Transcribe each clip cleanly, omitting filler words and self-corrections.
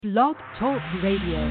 Blog Talk Radio.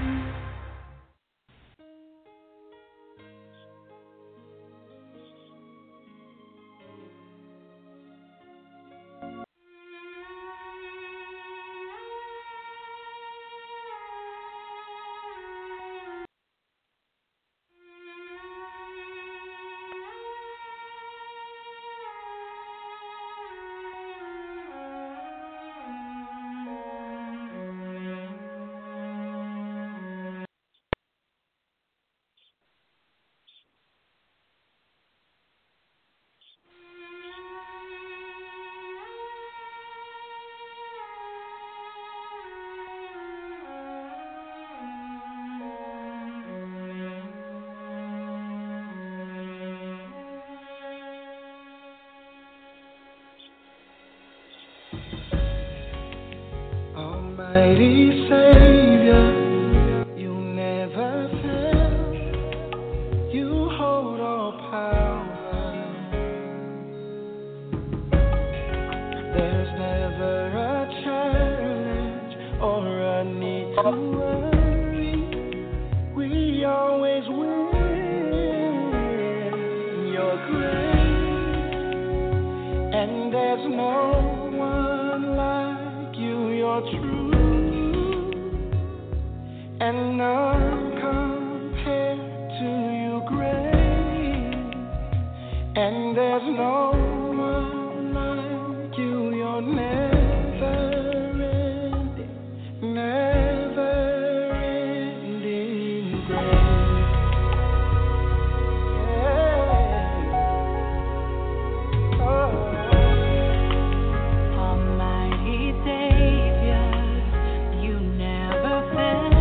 Mighty Savior, you never fail. You hold all power. There's never a challenge or a need to worry. We always win your grace, and there's no one like you. You're true. And none compared to you, great. And there's no one like you. You're never ending grace. Yeah. Oh. Almighty Savior, you never fail.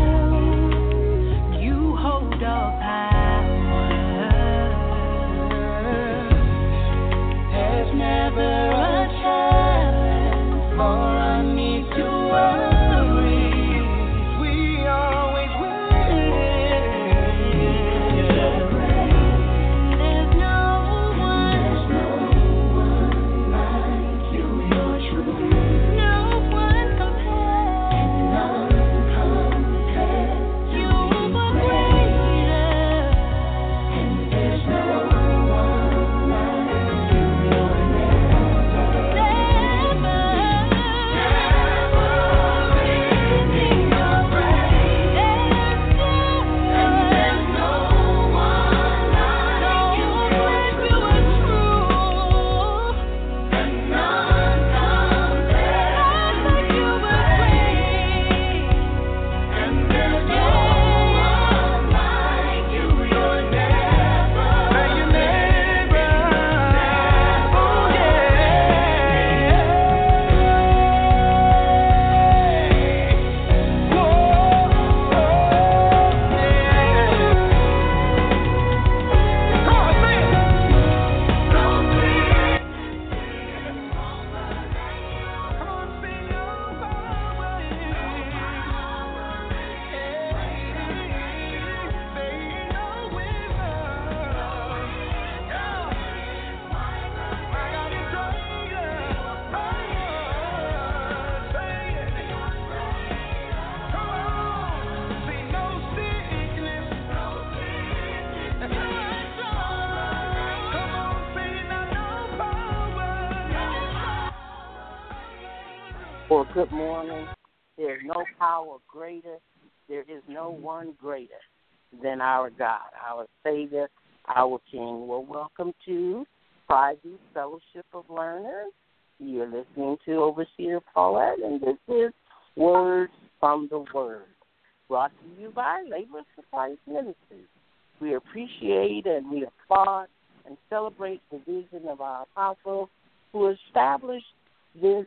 Well, good morning. There is no power greater. There is no one greater than our God, our Savior, our King. Well, welcome to Friday Fellowship of Learners. You're listening to Overseer Paulette, and this is Words from the Word, brought to you by Labor Supply Ministries. We appreciate and we applaud and celebrate the vision of our apostle who established this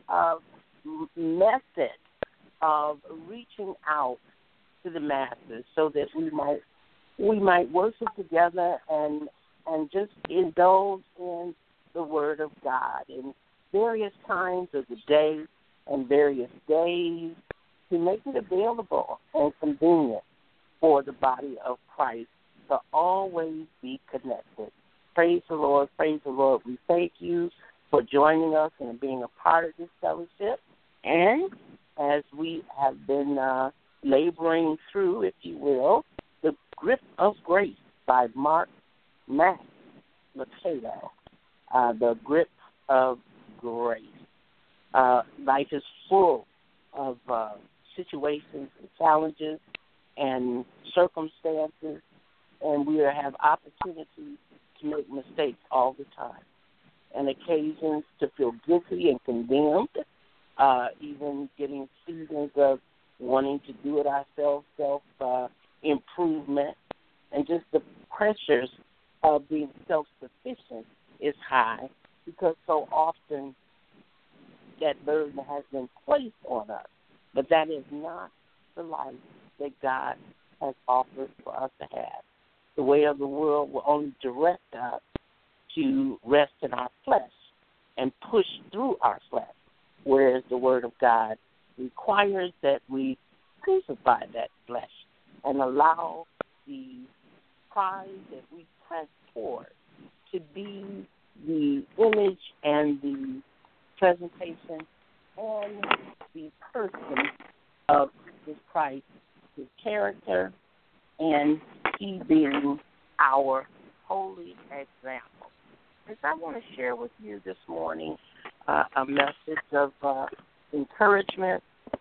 method of reaching out to the masses so that we might worship together and just indulge in the Word of God in various times of the day and various days to make it available and convenient for the body of Christ to always be connected. Praise the Lord, praise the Lord. We thank you for joining us and being a part of this fellowship. And as we have been laboring through, if you will, The Grip of Grace by Max Lucado. The Grip of Grace. Life is full of situations and challenges and circumstances, and we have opportunities to make mistakes all the time, and occasions to feel guilty and condemned, even getting seasons of wanting to do it ourselves, self-improvement, and just the pressures of being self-sufficient is high because so often that burden has been placed on us. But that is not the life that God has offered for us to have. The way of the world will only direct us to rest in our flesh and push through our flesh, whereas the Word of God requires that we crucify that flesh and allow the prize that we press toward to be the image and the presentation and the person of Jesus Christ, his character, and he being our holy example. And so I want to share with you this morning a message of encouragement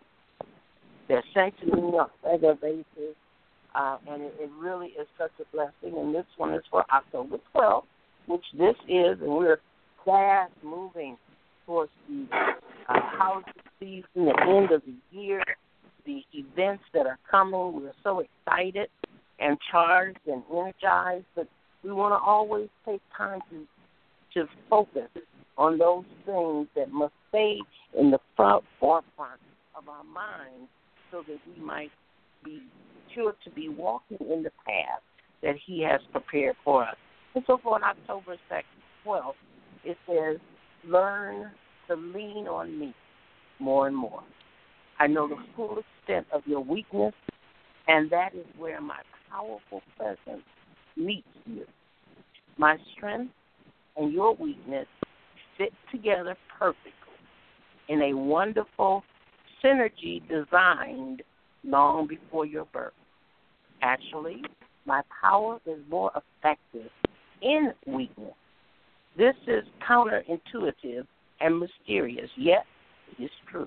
that's sent to me on a regular basis, and it really is such a blessing. And this one is for October 12th, which this is, and we're fast moving towards the holiday season, the end of the year, the events that are coming. We're so excited and charged and energized, but we want to always take time to focus on those things that must stay in the forefront of our minds so that we might be sure to be walking in the path that he has prepared for us. And so for October 12th, it says, learn to lean on me more and more. I know the full extent of your weakness, and that is where my powerful presence meets you. My strength and your weakness fit together perfectly in a wonderful synergy designed long before your birth. Actually, my power is more effective in weakness. This is counterintuitive and mysterious, yet it is true.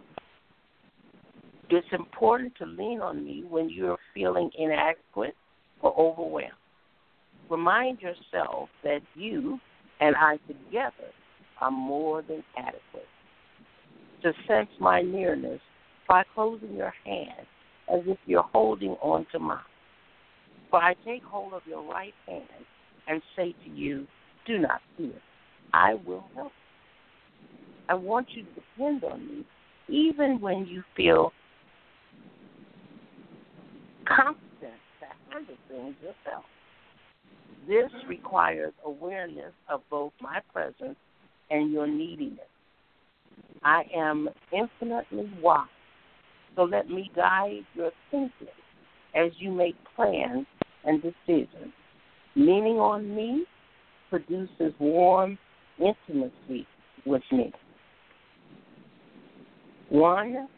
It's important to lean on me when you're feeling inadequate or overwhelmed. Remind yourself that you and I together are more than adequate. To sense my nearness, try closing your hand as if you're holding on to mine. For I take hold of your right hand and say to you, do not fear. I will help you. I want you to depend on me even when you feel confident to handle things yourself. This requires awareness of both my presence and your neediness. I am infinitely wise, so let me guide your thinking as you make plans and decisions. Leaning on me produces warm intimacy with me. One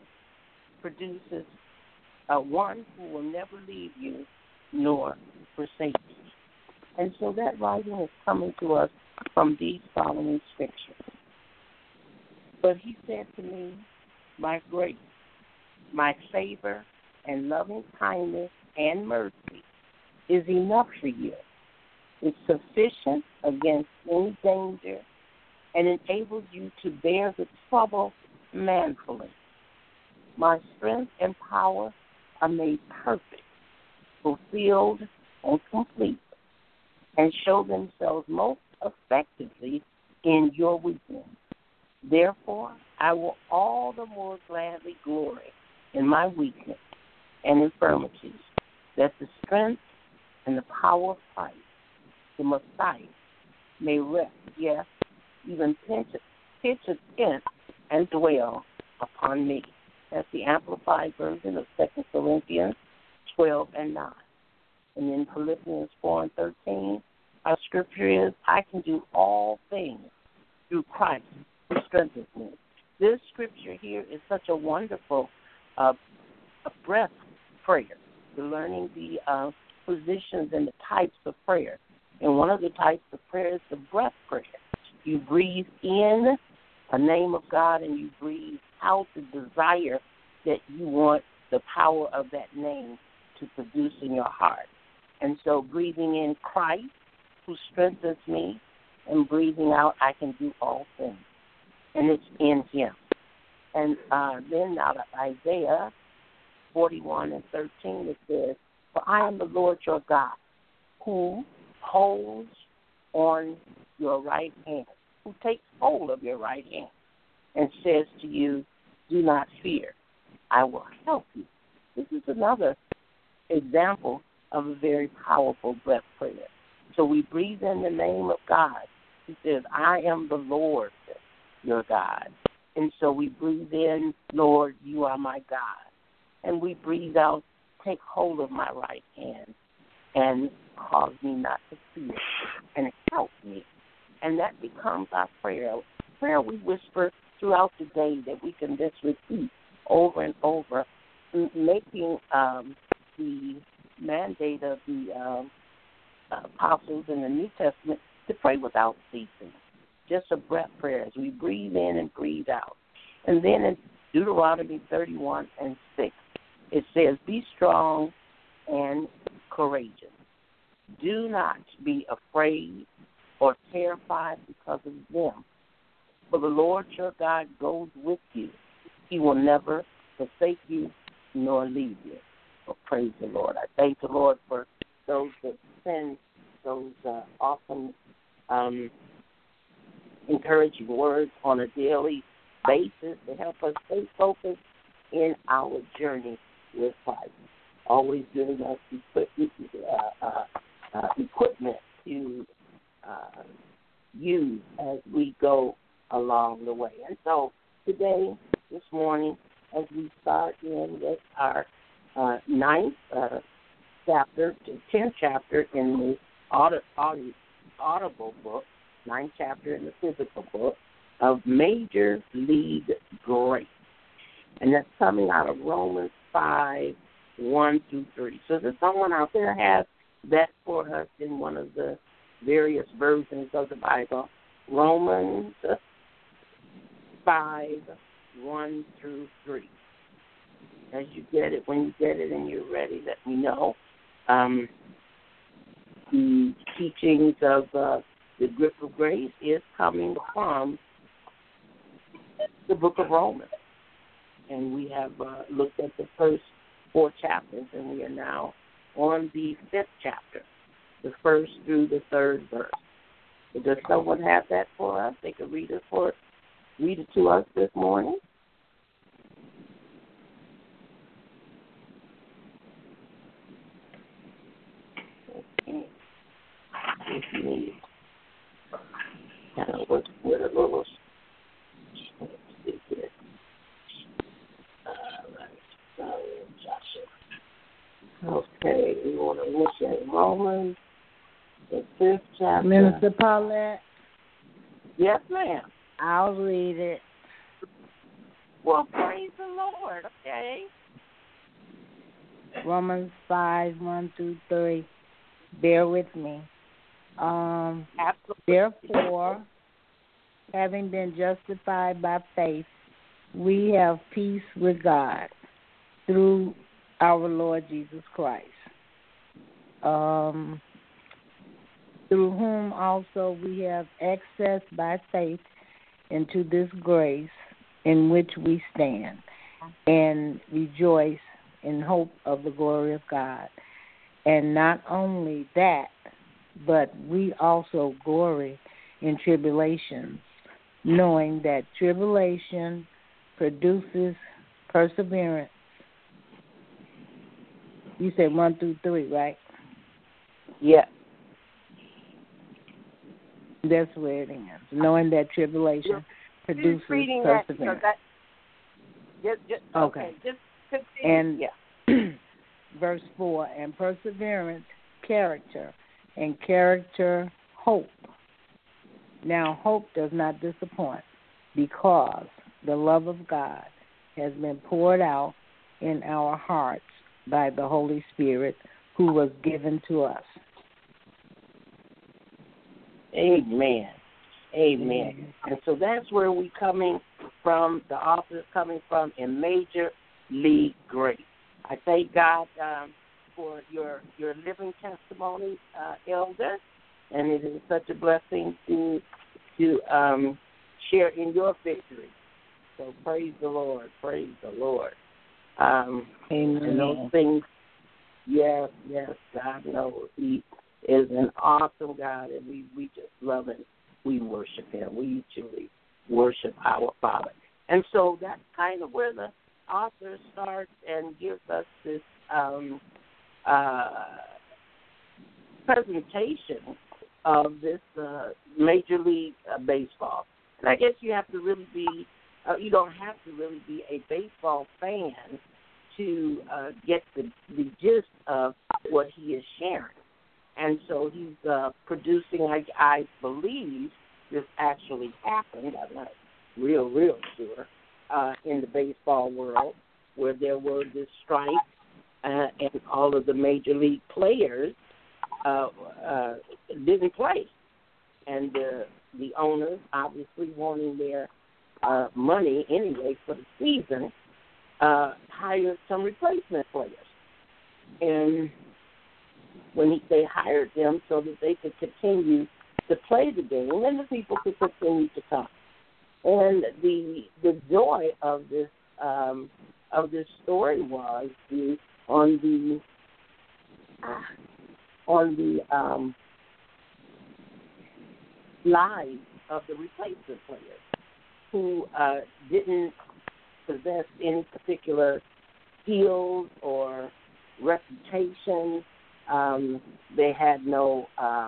who will never leave you nor forsake you. And so that writing is coming to us from these following scriptures. But he said to me, my grace, my favor, and loving kindness and mercy is enough for you. It's sufficient against any danger and enables you to bear the trouble manfully. My strength and power are made perfect, fulfilled, and complete, and show themselves most effectively in your weakness. Therefore, I will all the more gladly glory in my weakness and infirmities, that the strength and the power of Christ, the Messiah, may rest, yes, even pitch a tent and dwell upon me. That's the Amplified version of 2 Corinthians 12 and 9. And in Philippians 4 and 13, our scripture is, I can do all things through Christ who strengthens me. This scripture here is such a wonderful a breath prayer. We're learning the positions and the types of prayer. And one of the types of prayer is the breath prayer. You breathe in a name of God and you breathe out the desire that you want the power of that name to produce in your heart. And so breathing in Christ, who strengthens me, and breathing out, I can do all things. And it's in him. And then out of Isaiah 41 and 13, it says, "For I am the Lord your God, who holds on your right hand, who takes hold of your right hand, and says to you, do not fear, I will help you." This is another example of a very powerful breath prayer. So we breathe in the name of God. He says, I am the Lord your God. And so we breathe in, Lord, you are my God. And we breathe out, take hold of my right hand and cause me not to fear and help me. And that becomes our prayer. Prayer we whisper throughout the day that we can just repeat over and over, making the mandate of the apostles in the New Testament to pray without ceasing. Just a breath prayer as we breathe in and breathe out. And then in Deuteronomy 31 and 6, it says, be strong and courageous. Do not be afraid or terrified because of them. For the Lord your God goes with you. He will never forsake you nor leave you. Well, praise the Lord. I thank the Lord for those that send those awesome encouraging words on a daily basis to help us stay focused in our journey with Christ. Always giving us equipment to use as we go along the way. And so today, this morning, as we start in with our 10th chapter in the audible book, 9th chapter in the physical book of Major League Grace. And that's coming out of Romans 5, 1 through 3. So if someone out there has that for us in one of the various versions of the Bible, Romans 5, 1 through 3. As you get it, when you get it and you're ready, let me know. The teachings of the grip of grace is coming from the book of Romans. And we have looked at the first 4 chapters, and we are now on the 5th chapter, the 1st through the 3rd verse. So does someone have that for us? They could read it to us this morning. Okay. If you need with a little. Let's see here. Okay, we want to look at Romans, the 5th chapter. Minister Paulette? Yes, ma'am. I'll read it. Well, praise the Lord, okay? Romans 5, 1 through 3. Bear with me. Absolutely. Therefore, having been justified by faith, we have peace with God through our Lord Jesus Christ, through whom also we have access by faith into this grace in which we stand and rejoice in hope of the glory of God. And not only that, but we also glory in tribulations, knowing that tribulation produces perseverance. You said 1 through 3, right? Yes. That's where it ends. Knowing that tribulation produces perseverance. Okay. Just continue. And verse 4, and perseverance, character, and character, hope. Now, hope does not disappoint because the love of God has been poured out in our hearts by the Holy Spirit who was given to us. Amen. Amen. And so that's where we coming from, the author is coming from in Major League Grace. I thank God for your living testimony, Elder, and it is such a blessing to share in your victory. So praise the Lord. Praise the Lord. Amen. And those things, yes, God knows. He is an awesome God, and we just love Him. We worship Him. We truly worship our Father. And so that's kind of where the author starts and gives us this presentation of this Major League Baseball. And I guess you have to really be, you don't have to really be a baseball fan to get the gist of what he is sharing. And so he's producing, I believe this actually happened, I'm not real sure, in the baseball world, where there were this strike and all of the major league players didn't play. And the owners, obviously wanting their money anyway for the season, hired some replacement players. And when they hired them so that they could continue to play the game and the people could continue to come. And the joy of this story was on the lives of the replacement players who didn't possess any particular skills or reputation. They had no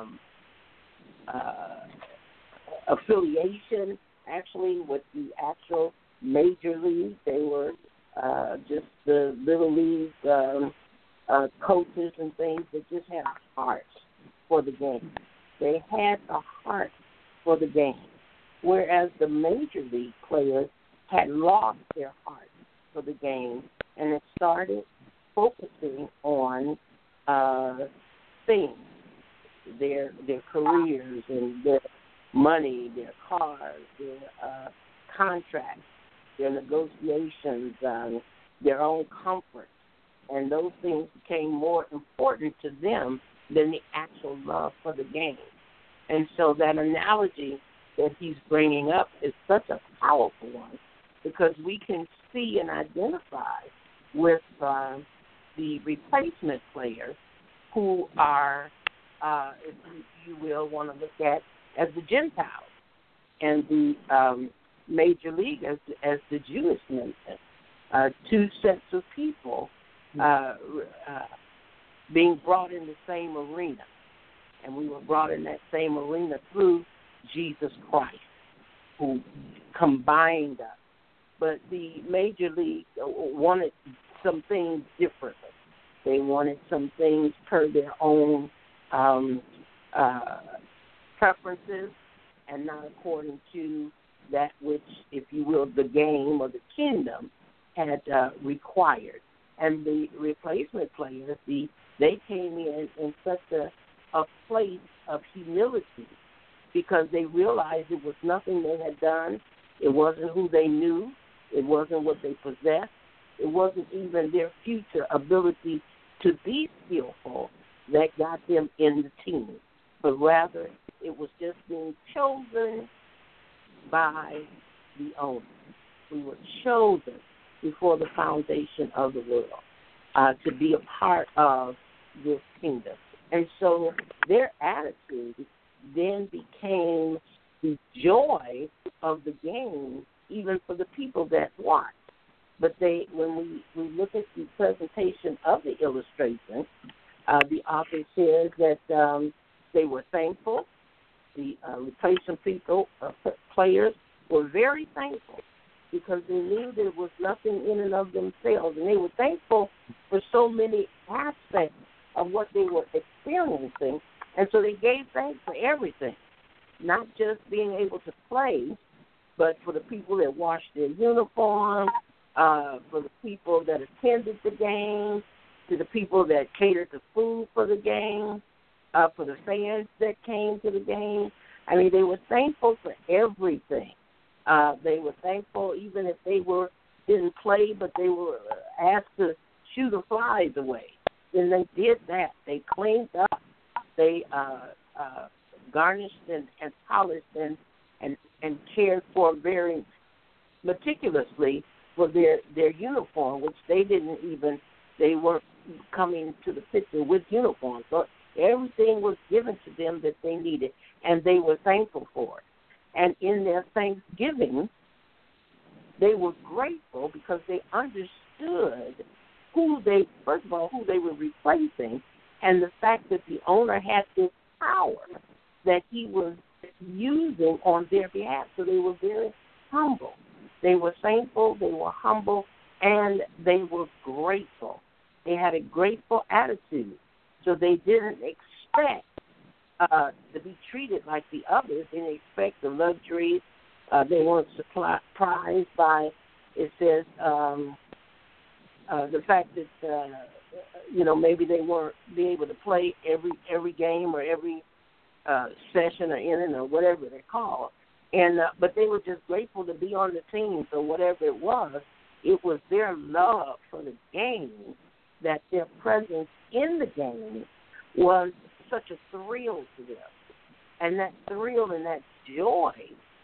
affiliation, actually, with the actual major league. They were just the little league coaches and things that just had a heart for the game. They had a heart for the game, whereas the major league players had lost their heart for the game, and it started focusing on things, their careers and their money, their cars, their contracts, their negotiations, their own comfort. And those things became more important to them than the actual love for the game. And so that analogy that he's bringing up is such a powerful one, because we can see and identify with the replacement players who are, if you will, want to look at as the Gentiles, and the major league as the Jewish nation, two sets of people being brought in the same arena. And we were brought in that same arena through Jesus Christ, who combined us. But the major league wanted some things differently. They wanted some things per their own preferences, and not according to that which, if you will, the game or the kingdom had required. And the replacement players, they came in such a place of humility, because they realized it was nothing they had done. It wasn't who they knew. It wasn't what they possessed. It wasn't even their future ability to be skillful that got them in the team, but rather it was just being chosen by the owner. We were chosen before the foundation of the world to be a part of this kingdom. And so their attitude then became the joy of the game, even for the people that watched. But when we look at the presentation of the illustration, the author says that they were thankful. The replacement players were very thankful, because they knew there was nothing in and of themselves, and they were thankful for so many aspects of what they were experiencing, and so they gave thanks for everything, not just being able to play, but for the people that washed their uniforms, for the people that attended the game, to the people that catered the food for the game, for the fans that came to the game. I mean, they were thankful for everything. They were thankful even if they didn't play, but they were asked to shoo the flies away. And they did that. They cleaned up. They garnished and polished and cared for very meticulously for their uniform, which they weren't coming to the picture with uniform. So everything was given to them that they needed, and they were thankful for it. And in their thanksgiving, they were grateful because they understood who they were replacing, and the fact that the owner had this power that he was using on their behalf. So they were very humble. They were thankful, they were humble, and they were grateful. They had a grateful attitude. So they didn't expect to be treated like the others. They didn't expect the luxuries. They weren't surprised by, it says, the fact that, maybe they weren't be able to play every game or every session or inning or whatever they're called. But they were just grateful to be on the team. So whatever it was their love for the game, that their presence in the game was such a thrill to them. And that thrill and that joy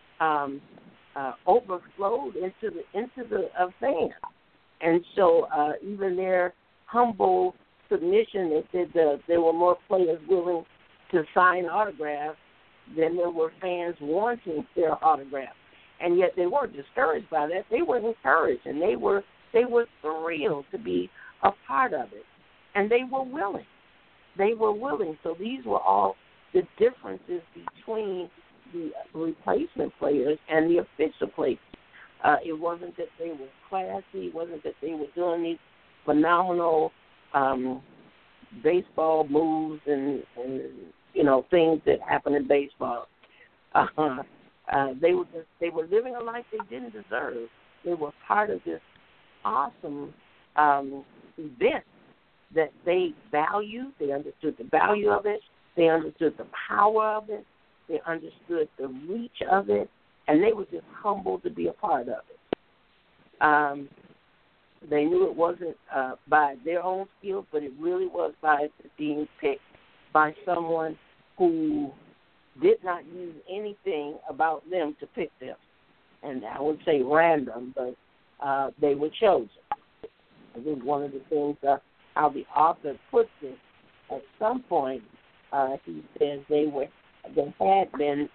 overflowed into the fans. And so even their humble submission, they said there were more players willing to sign autographs than there were fans wanting their autographs. And yet they weren't discouraged by that. They were encouraged, and they were thrilled to be a part of it. And they were willing. They were willing. So these were all the differences between the replacement players and the official players. It wasn't that they were classy. It wasn't that they were doing these phenomenal baseball moves and things that happen in baseball. They were living a life they didn't deserve. They were part of this awesome event that they valued. They understood the value of it. They understood the power of it. They understood the reach of it, and they were just humbled to be a part of it. They knew it wasn't by their own skills, but it really was by being picked by someone who did not use anything about them to pick them. And I would say random, but they were chosen. I think one of the things, how the author puts it, at some point, he says they had been,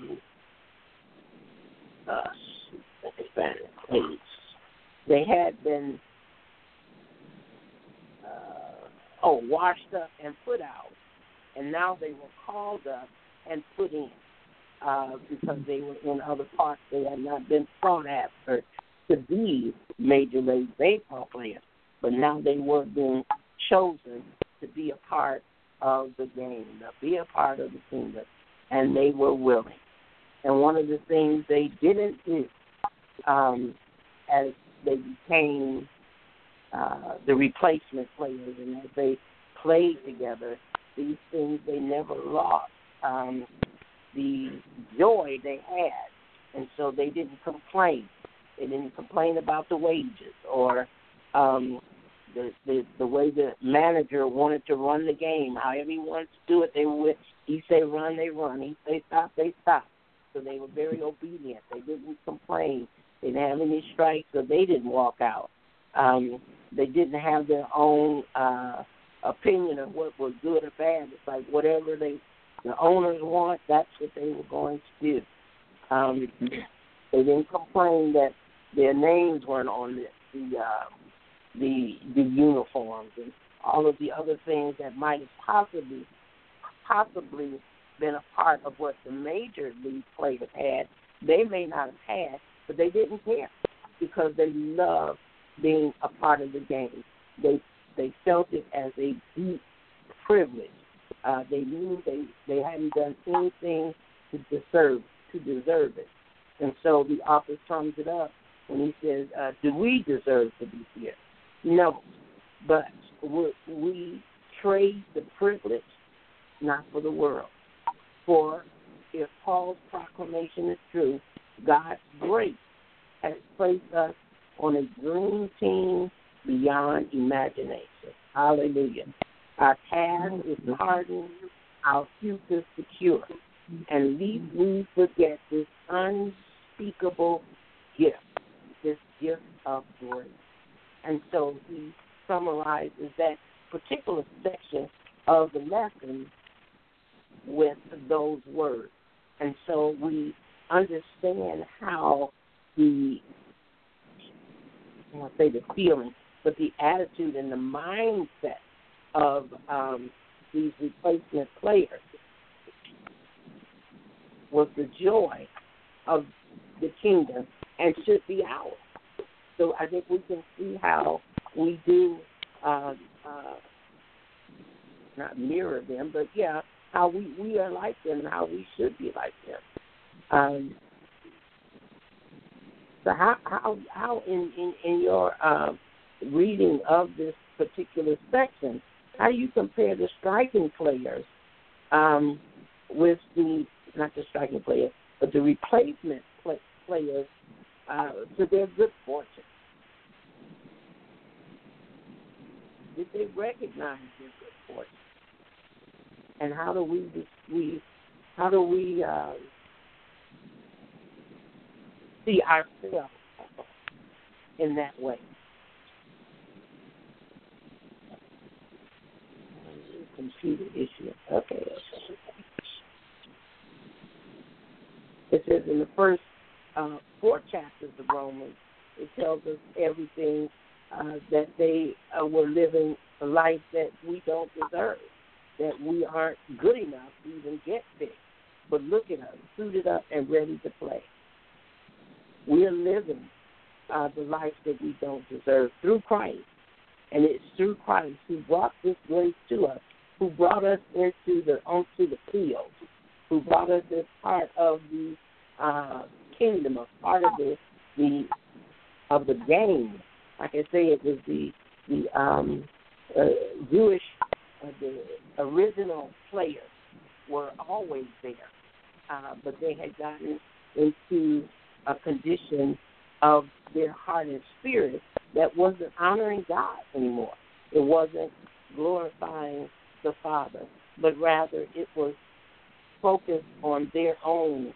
they had been washed up and put out, and now they were called up and put in because they were in other parts. They had not been sought after to be Major League Baseball players, but now they were being chosen to be a part of the game, to be a part of the kingdom, and they were willing. And one of the things they didn't do as they became the replacement players and as they played together, these things they never lost. The joy they had, and so they didn't complain. They didn't complain about the wages or the way the manager wanted to run the game. However he wanted to do it, they would. He say run, they run. He say stop, they stop. So they were very obedient. They didn't complain. They didn't have any strikes, so they didn't walk out. They didn't have their own opinion of what was good or bad. It's like whatever the owners want, that's what they were going to do. They didn't complain that their names weren't on the uniforms and all of the other things that might have possibly been a part of what the major league players had. They may not have had, but they didn't care because they loved being a part of the game. They felt it as a deep privilege. They knew they hadn't done anything to deserve it. And so the author sums it up when he says, do we deserve to be here? No, but we trade the privilege not for the world. For if Paul's proclamation is true, God's grace has placed us on a dream team beyond imagination. Hallelujah. Our past is hardened, our future secure. And lest we forget this unspeakable gift, this gift of grace. And so he summarizes that particular section of the lesson with those words. And so we understand how the feeling, but the attitude and the mindset of these replacement players was the joy of the kingdom and should be ours. So I think we can see how we do not mirror them, but how we are like them and how we should be like them. So how in your reading of this particular section, how do you compare the striking players with not the striking players, but the replacement players to their good fortune? Did they recognize their good fortune? And how do we see ourselves in that way? Computer issue. Okay. It says in the first 4 chapters of Romans, it tells us everything that they were living a life that we don't deserve, that we aren't good enough to even get there. But look at us, suited up and ready to play. We are living the life that we don't deserve through Christ. And it's through Christ who brought this grace to us, who brought us onto the field, who brought us as part of the kingdom, a part of the game. Like I say, it was the Jewish, the original players were always there, but they had gotten into a condition of their heart and spirit that wasn't honoring God anymore. It wasn't glorifying the Father, but rather it was focused on their own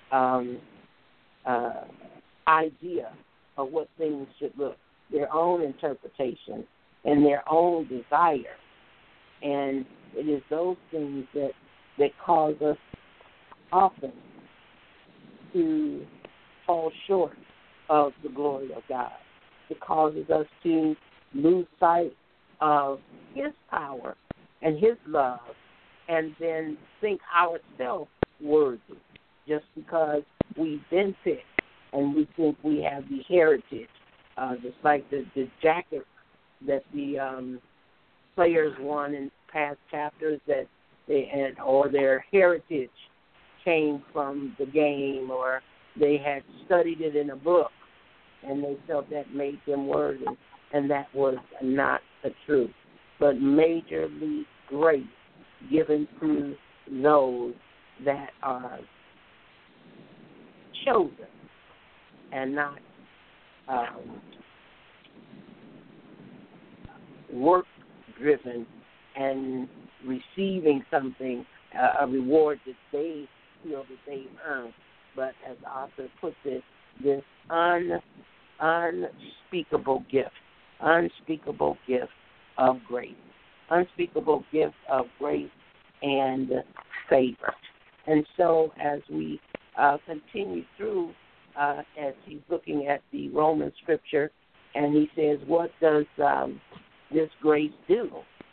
idea of what things should look, their own interpretation and their own desire. And it is those things that cause us often to fall short of the glory of God. It causes us to lose sight of His power and His love, and then think ourselves worthy just because we've been picked and we think we have the heritage. Just like the jacket that the players won in past chapters, that or their heritage came from the game, or they had studied it in a book and they felt that made them worthy, and that was not the truth, but major league grace given to those that are chosen and not work-driven and receiving something, a reward that they feel that they've earned. But as the author puts it, this unspeakable gift of grace, unspeakable gift of grace and favor. And so as we continue through, as he's looking at the Roman scripture, and he says, what does this grace do?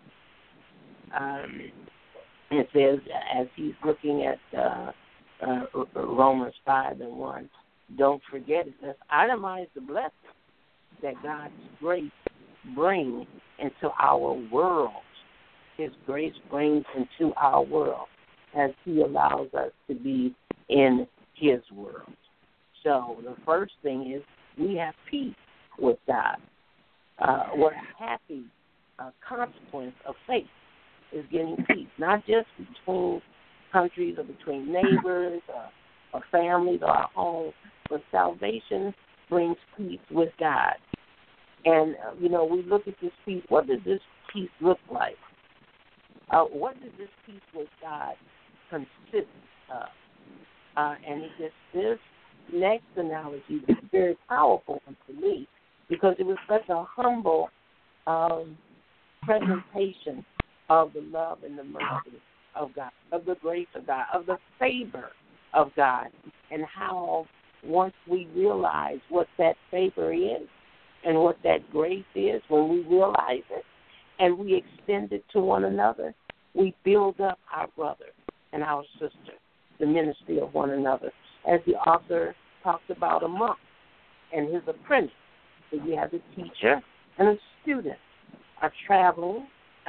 It says, as he's looking at Romans 5:1, don't forget it. Let's itemize the blessing that God's grace brings into our world. His grace brings into our world as He allows us to be in His world. So the first thing is we have peace with God. What a happy consequence of faith is getting peace, not just between countries or between neighbors or families or our homes, but salvation brings peace with God. And, we look at this peace. What does this peace look like? What does this peace with God consist of? And this next analogy is a very powerful one to me because it was such a humble presentation of the love and the mercy of God, of the grace of God, of the favor of God, and how once we realize what that favor is and what that grace is, when we realize it and we extend it to one another, we build up our brother and our sister, the ministry of one another. As the author talks about a monk and his apprentice, so you have the teacher and a student are traveling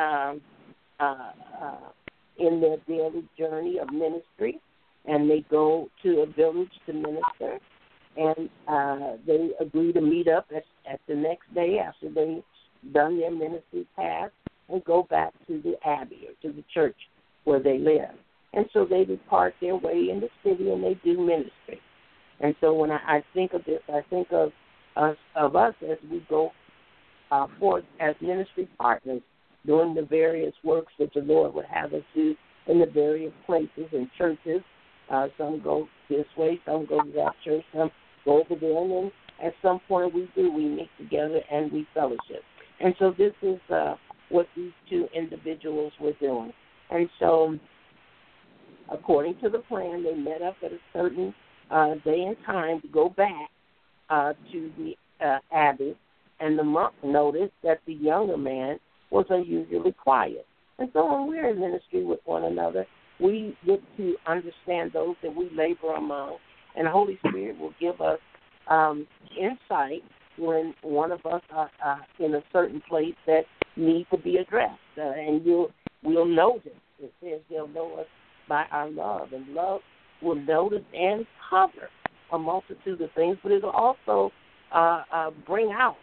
in their daily journey of ministry, and they go to a village to minister, and they agree to meet up at the next day after they've done their ministry task and go back to the abbey or to the church where they live. And so they depart their way in the city and they do ministry. And so when I think of this, I think of us as we go forth as ministry partners doing the various works that the Lord would have us do in the various places and churches. Some go this way, some go to that church, some go over there, and then at some point we meet together and we fellowship. And so this is what these two individuals were doing. And so according to the plan, they met up at a certain day and time to go back to the abbey, and the monk noticed that the younger man was unusually quiet. And so when we're in ministry with one another, we get to understand those that we labor among, and the Holy Spirit will give us insight when one of us are in a certain place that needs to be addressed. And we'll notice. It says they'll know us by our love, and love will notice and cover a multitude of things, but it'll also bring out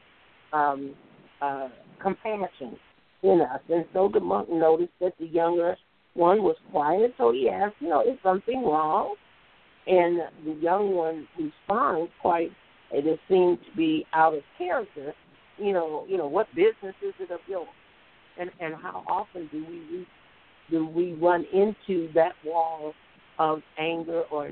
compassion in us. And so the monk noticed that the younger one was quiet, so he asked, is something wrong? And the young one responds it seemed to be out of character, what business is it of yours? And how often do we run into that wall of anger or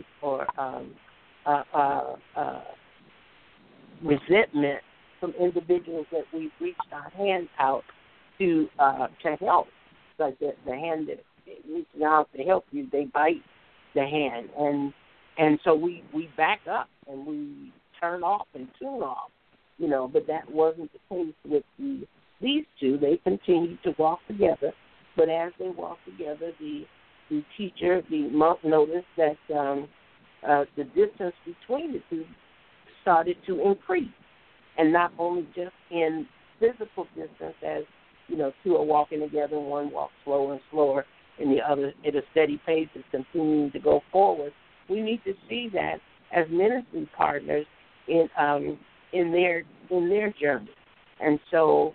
resentment from individuals that we've reached our hands out to help? Like the hand that reaches out to help you, they bite the hand, and so we back up and we turn off and tune off, But that wasn't the case with these two. They continued to walk together, but as they walked together, the teacher, the monk, noticed that the distance between the two started to increase, and not only just in physical distance, as two are walking together, one walks slower and slower, and the other at a steady pace is continuing to go forward. We need to see that as ministry partners in their journey, and so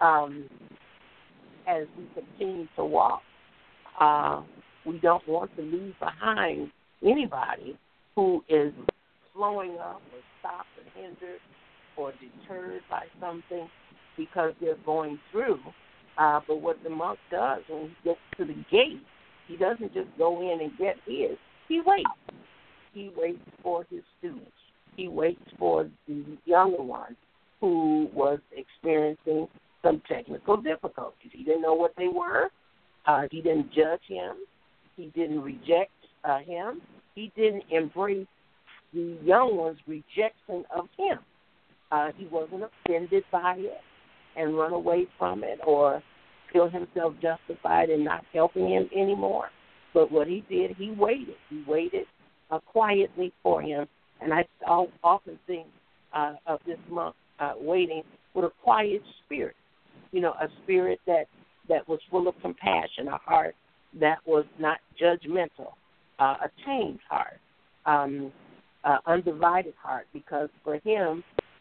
as we continue to walk, we don't want to leave behind anybody who is slowing up or stopped or hindered or deterred by something because they're going through. But what the monk does when he gets to the gate, he doesn't just go in and get his. He waits. He waits for his students. He waits for the younger one who was experiencing some technical difficulties. He didn't know what they were. He didn't judge him. He didn't reject him. He didn't embrace the young one's rejection of him. He wasn't offended by it and run away from it or feel himself justified in not helping him anymore. But what he did, he waited. He waited quietly for him. And I often think of this monk waiting with a quiet spirit, a spirit that was full of compassion, a heart that was not judgmental, a changed heart, undivided heart, because for him,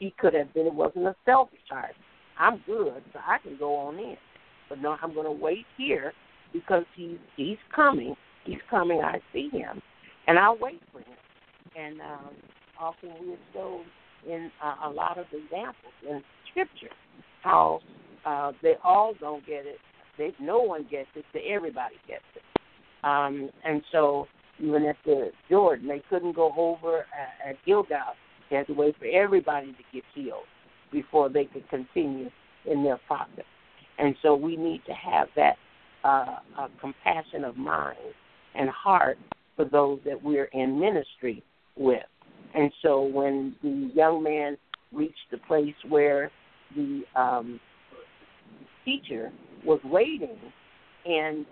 he could have been, it wasn't a selfish heart. I'm good, so I can go on in. But no, I'm going to wait here because he's coming. He's coming. I see him, and I'll wait for him. And often we're shown in a lot of examples in Scripture how they all don't get it. No one gets it, so everybody gets it. And so even at the Jordan, they couldn't go over at Gilgal. They had to wait for everybody to get healed before they could continue in their process. And so we need to have that compassion of mind and heart for those that we're in ministry with. And so when the young man reached the place where the teacher was waiting, and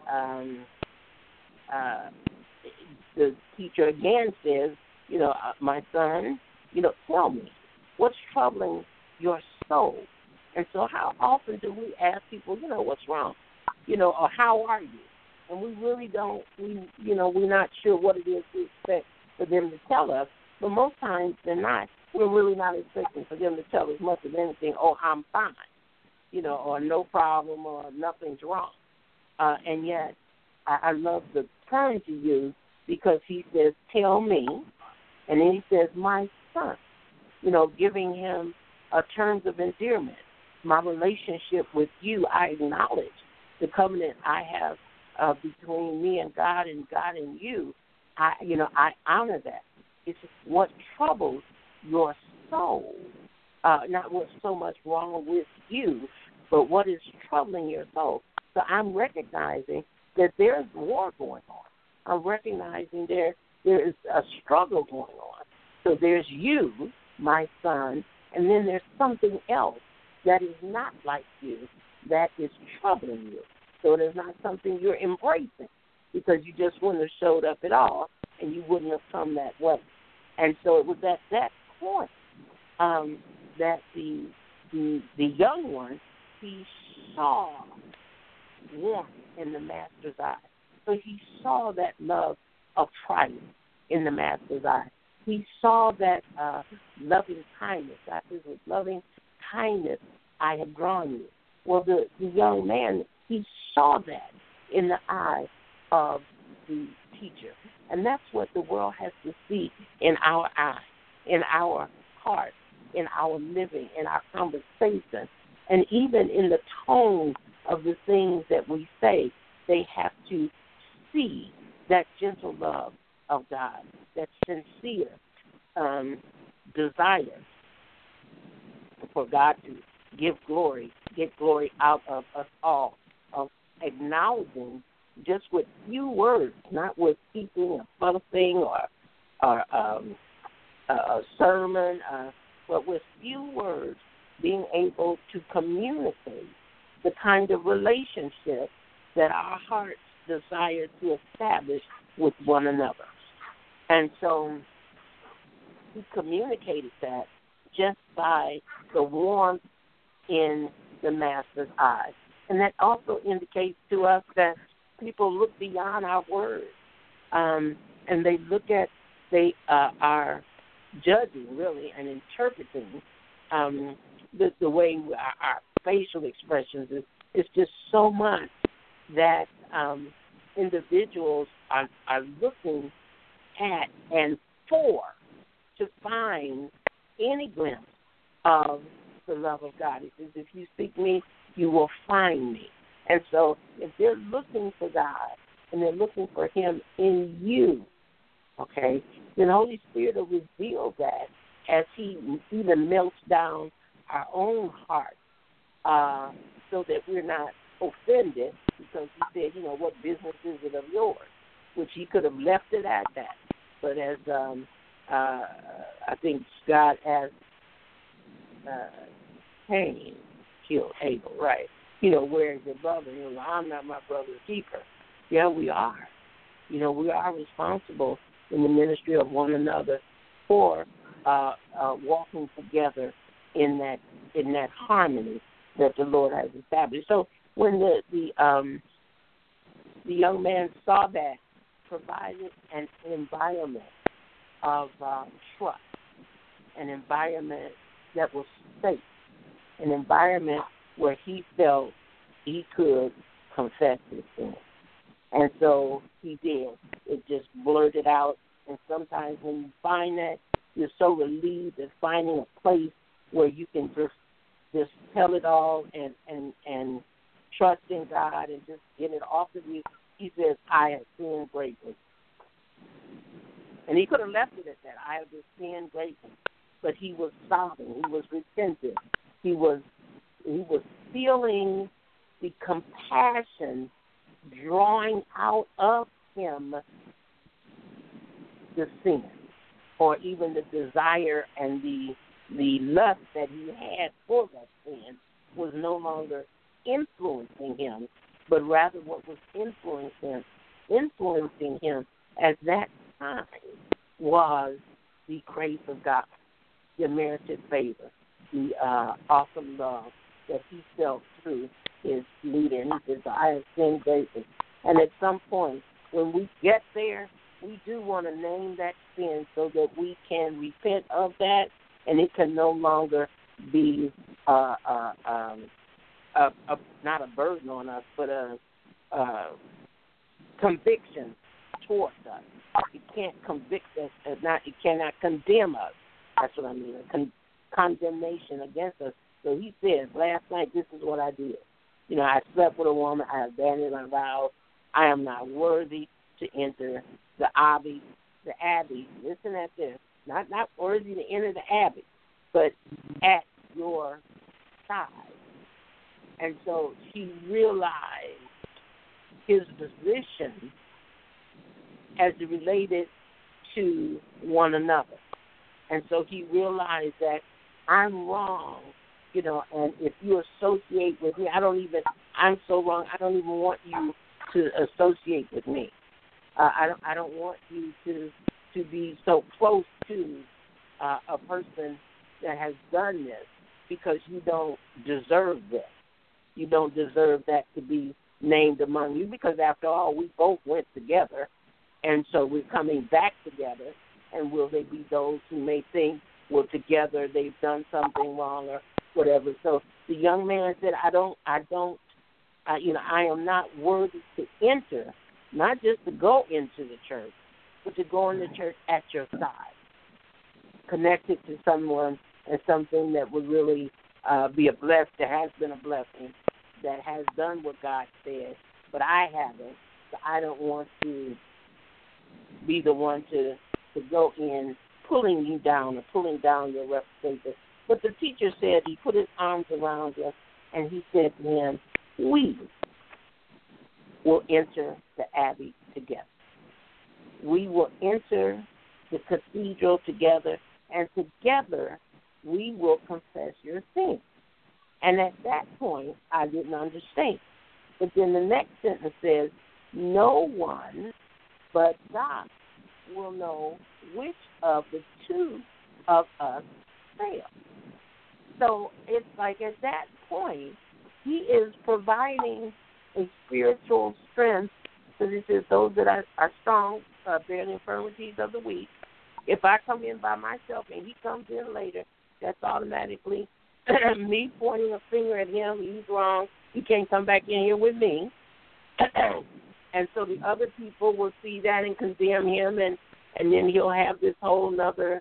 the teacher again says, my son, tell me, what's troubling your soul? And so how often do we ask people, what's wrong? Or how are you? And we really don't, we're not sure what it is we expect for them to tell us. But most times they're not. We're really not expecting for them to tell us much of anything, oh, I'm fine, or no problem, or nothing's wrong. And yet I love the term to use because he says, tell me, and then he says, my son, giving him terms of endearment. My relationship with you, I acknowledge the covenant I have between me and God and you. I honor that. It's what troubles your soul, not what's so much wrong with you, but what is troubling your soul. So I'm recognizing that there's war going on. I'm recognizing there is a struggle going on. So there's you, my son, and then there's something else that is not like you that is troubling you. So it is not something you're embracing because you just wouldn't have showed up at all and you wouldn't have come that way. And so it was at that point that the young one, he saw warmth in the master's eye. So he saw that love of triumph in the master's eye. He saw that loving kindness. God says, with loving kindness I have drawn you. Well, the young man, he saw that in the eye of the teacher. And that's what the world has to see in our eye, in our heart, in our living, in our conversation, and even in the tone of the things that we say. They have to see that gentle love of God, that sincere desire for God to get glory out of us all, of acknowledging just with few words, not with speaking a fussing or a sermon, but with few words, being able to communicate the kind of relationship that our hearts desire to establish with one another. And so he communicated that just by the warmth in the master's eyes. And that also indicates to us that people look beyond our words, and they are judging, really, and interpreting the way our facial expressions is just so much that individuals are looking at and for to find any glimpse of the love of God. He says, if you seek me, you will find me. And so if they're looking for God and they're looking for him in you, okay, then the Holy Spirit will reveal that as he even melts down our own heart so that we're not offended because he said, what business is it of yours? Which he could have left it at that. But as I think God asked Cain killed Abel, right? Where is your brother? I'm not my brother's keeper. Yeah, we are. We are responsible in the ministry of one another for walking together in that harmony that the Lord has established. So when the young man saw that, provided an environment of trust, an environment that was safe, an environment where he felt he could confess his sin. And so he did. It just blurted out. And sometimes when you find that, you're so relieved at finding a place where you can just tell it all and trust in God and just get it off of you. He says, I have sinned greatly. And he could have left it at that. I have just sinned greatly. But he was sobbing. He was repentant. He was feeling the compassion drawing out of him the sin, or even the desire and the lust that he had for that sin was no longer influencing him, but rather what was influencing him at that time was the grace of God, the merited favor, the awesome love that he felt through his leader. And he says, I have sinned greatly. And at some point, when we get there, we do want to name that sin so that we can repent of that, and it can no longer be not a burden on us, but a conviction towards us. It can't convict us, it cannot condemn us. That's what I mean, condemnation against us. So he says, last night, this is what I did. You know, I slept with a woman. I abandoned my vows. I am not worthy to enter the abbey. Listen at this. Not worthy to enter the abbey, but at your side. And so he realized his position as it related to one another. And so he realized that I'm wrong, you know, and if you associate with me, I'm so wrong, I don't even want you to associate with me. I don't want you to be so close to a person that has done this, because you don't deserve this. You don't deserve that to be named among you, because after all, we both went together, and so we're coming back together. And will there be those who may think, well, together they've done something wrong or whatever? So the young man said, I am not worthy to enter, not just to go into the church, but to go in the church at your side, connected to someone and something that would really be a blessing, that has been a blessing, that has done what God said, but I haven't. So I don't want to be the one to go in pulling you down or pulling down your reputation. But the teacher said, he put his arms around him and he said to him, we will enter the abbey together. We will enter the cathedral together, and together we will confess your sins. And at that point, I didn't understand. But then the next sentence says, no one but God will know which of the two of us failed. So it's like at that point, he is providing a spiritual strength. So this is those that are strong, bear the infirmities of the weak. If I come in by myself and he comes in later, that's automatically me pointing a finger at him. He's wrong. He can't come back in here with me. And so the other people will see that and condemn him, and then he'll have this whole other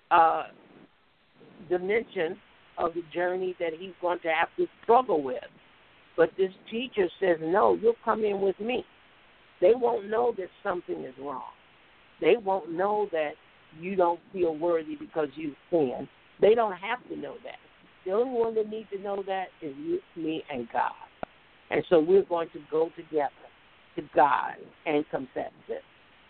dimension of the journey that he's going to have to struggle with. But this teacher says, no, you'll come in with me. They won't know that something is wrong. They won't know that you don't feel worthy because you sin. They don't have to know that. The only one that needs to know that is you, me, and God. And so we're going to go together to God and confess this.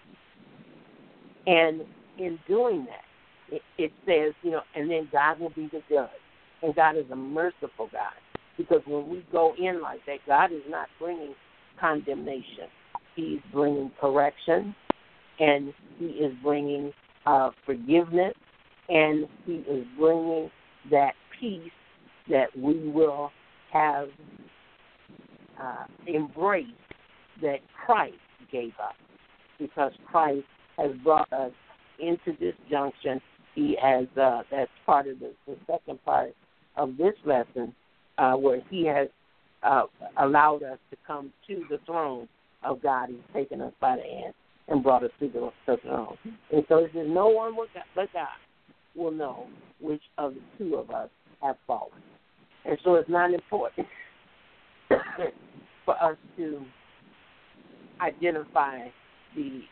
And in doing that, it says, you know, and then God will be the judge. And God is a merciful God, because when we go in like that, God is not bringing condemnation. He's bringing correction, and he is bringing forgiveness, and he is bringing that peace that we will have embraced, that Christ gave us, because Christ has brought us into this junction he has, that's part of the second part of this lesson, where he has allowed us to come to the throne of God. He's taken us by the hand and brought us to the throne. And so it says, no one but God will know which of the two of us have fallen. And so it's not important for us to identify the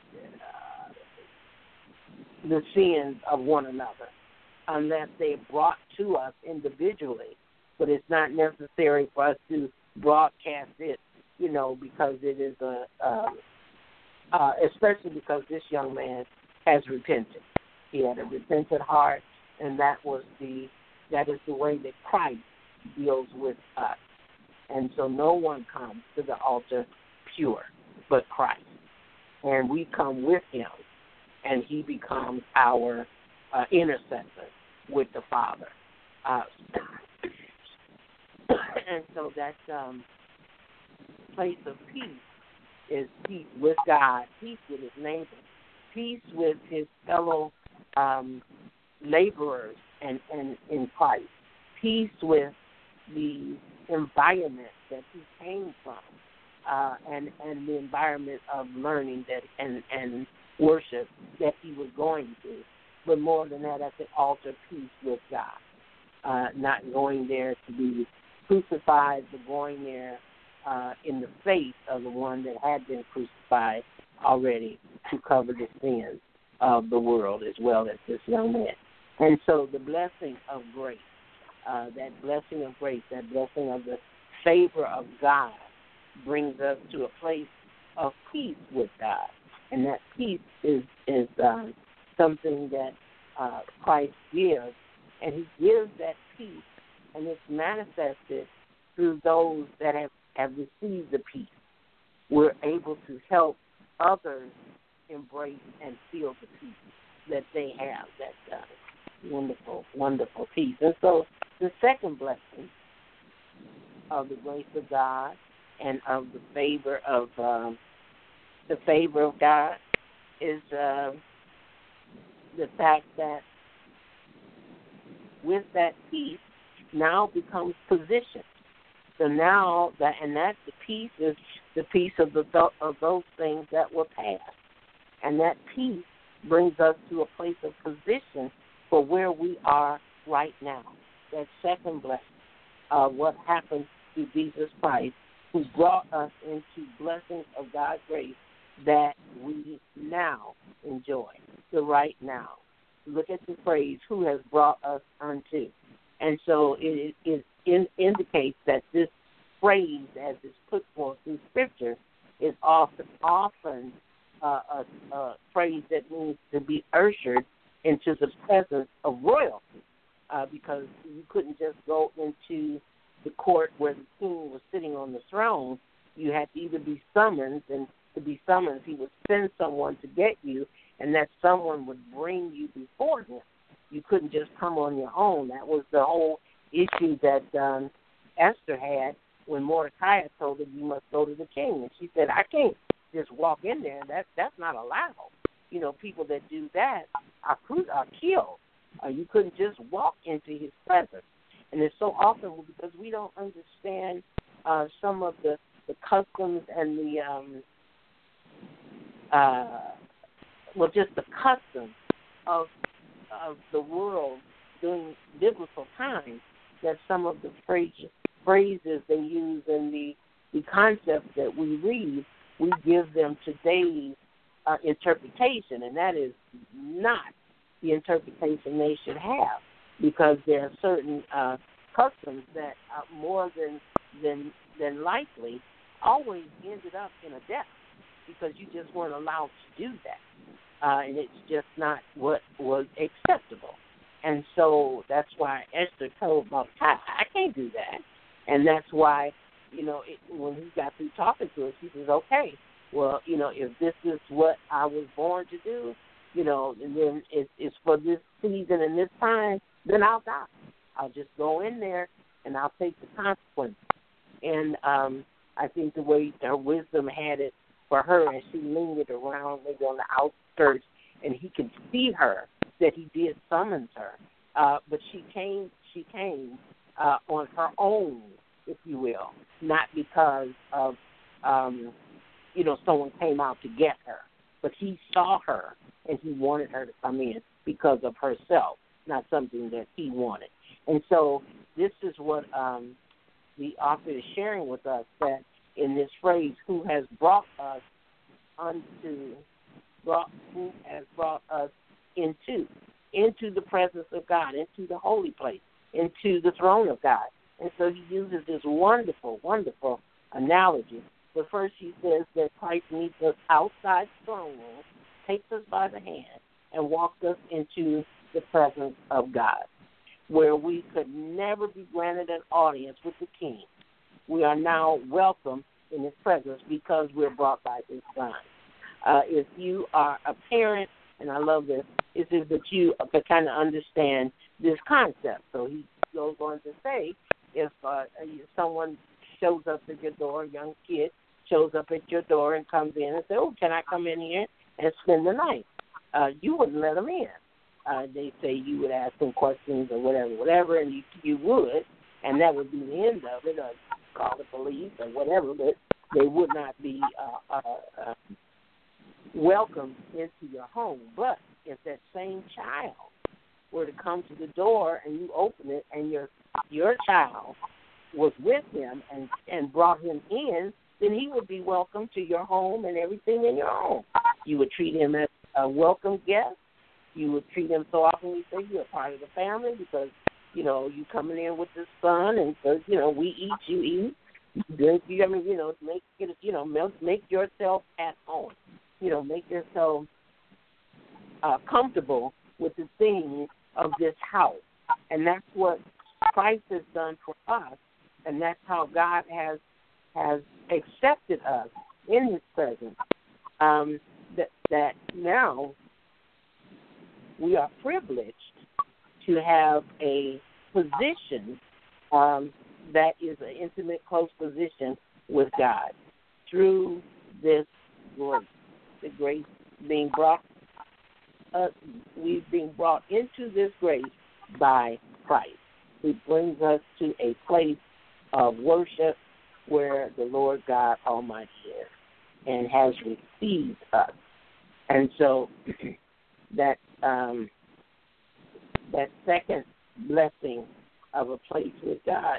sins of one another unless they're brought to us individually. But it's not necessary for us to broadcast it, because it is especially because this young man has repented. He had a repentant heart, and that is the way that Christ deals with us. And so no one comes to the altar pure but Christ. And we come with him, and he becomes our intercessor with the Father. And so that place of peace is peace with God, peace with his neighbor, peace with his fellow laborers and in Christ, peace with the environment that he came from, and the environment of learning that and worship that he was going to. But more than that, at the altar, peace with God, not going there to be crucified, but going there in the faith of the one that had been crucified already to cover the sins of the world as well as this young man. And so the blessing of grace, that blessing of grace, that blessing of the favor of God brings us to a place of peace with God. And that peace is something that Christ gives. And he gives that peace, and it's manifested through those that have received the peace. We're able to help others embrace and feel the peace that they have, that wonderful, wonderful peace. And so the second blessing of the grace of God and of the favor of God is the fact that with that peace now becomes position. So now that the peace is the peace of those things that were past, and that peace brings us to a place of position for where we are right now. That second blessing of what happened to Jesus Christ, who brought us into blessings of God's grace that we now enjoy, the right now. Look at the phrase, who has brought us unto. And so it indicates that this phrase, as it's put forth in Scripture, is often a phrase that means to be ushered into the presence of royalty, because you couldn't just go into the court where the king was sitting on the throne. You had to either be summoned, and to be summoned, he would send someone to get you, and that someone would bring you before him. You couldn't just come on your own. That was the whole issue that Esther had when Mordecai told her, you must go to the king. And she said, I can't just walk in there. That's not allowed. People that do that are killed. You couldn't just walk into his presence. And it's so often because we don't understand some of the customs and just the customs of the world during biblical times, that some of the phrases they use and the concepts that we read, we give them today's interpretation, and that is not the interpretation they should have, because there are certain customs that are more than likely always ended up in a death, because you just weren't allowed to do that, and it's just not what was acceptable. And so that's why Esther told Mordecai, I can't do that. And that's why, when he got through talking to her, she says, okay, well, if this is what I was born to do, and then it's for this season and this time, then I'll die. I'll just go in there and I'll take the consequences. And I think the way her wisdom had it for her, and she lingered around maybe on the outskirts, and he could see her that he did summons her, but she came on her own, if you will, not because of someone came out to get her, but he saw her and he wanted her to come in because of herself, not something that he wanted. And so this is what the author is sharing with us, that in this phrase, who has brought us into the presence of God, into the holy place, into the throne of God. And so he uses this wonderful, wonderful analogy. But first he says that Christ meets us outside the throne room, takes us by the hand, and walks us into the presence of God, where we could never be granted an audience with the King. We are now welcome in his presence because we're brought by his Son. If you are a parent, and I love this, it says that you can kind of understand this concept. So he goes on to say, if someone shows up at your door, a young kid shows up at your door and comes in and says, oh, can I come in here and spend the night? You wouldn't let them in. They say you would ask them questions or whatever, and you would, and that would be the end of it, or call the police or whatever, but they would not be welcome into your home. But if that same child were to come to the door and you open it and your child was with him and brought him in, then he would be welcome to your home and everything in your home. You would treat him as a welcome guest. You would treat him so often. We say you're a part of the family because, you coming in with the son, and so, we eat, you eat. Drink, make yourself at home. Make yourself comfortable with the things of this house. And that's what Christ has done for us, and that's how God has accepted us in his presence, that now we are privileged to have a position that is an intimate, close position with God through this grace. The grace being brought, we've been brought into this grace by Christ, who brings us to a place of worship where the Lord God Almighty is and has received us. And so that second blessing of a place with God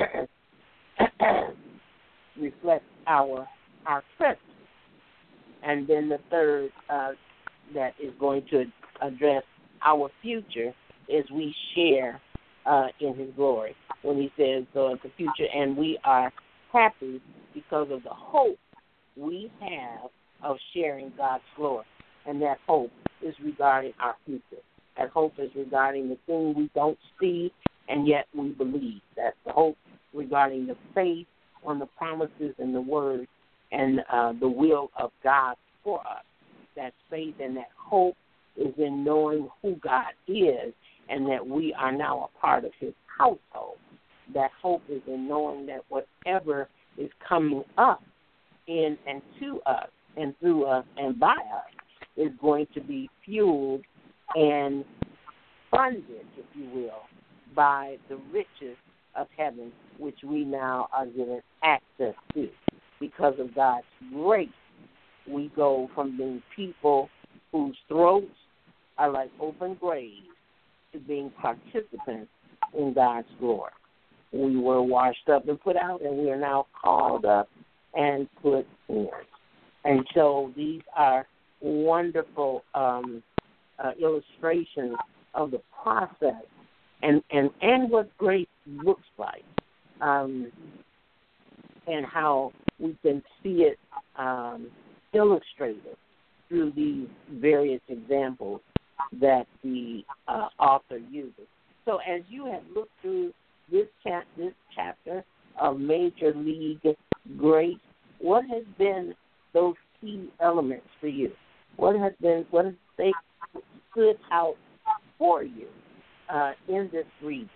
reflects our presence. And then the third that is going to address our future is we share in his glory. When he says, so in the future, and we are happy because of the hope we have of sharing God's glory. And that hope is regarding our future. That hope is regarding the thing we don't see and yet we believe. That's the hope regarding the faith on the promises and the word and the will of God for us. That faith and that hope is in knowing who God is and that we are now a part of his household. That hope is in knowing that whatever is coming up in and to us and through us and by us is going to be fueled and funded, if you will, by the riches of heaven, which we now are given access to. Because of God's grace, we go from being people whose throats are like open graves to being participants in God's glory. We were washed up and put out, and we are now called up and put in. And so these are wonderful illustrations of the process and what grace looks like, and how we can see it illustrated through these various examples that the author uses. So as you have looked through this chapter of Major League Grace, what has been those key elements for you? What has they stood out for you in this reading?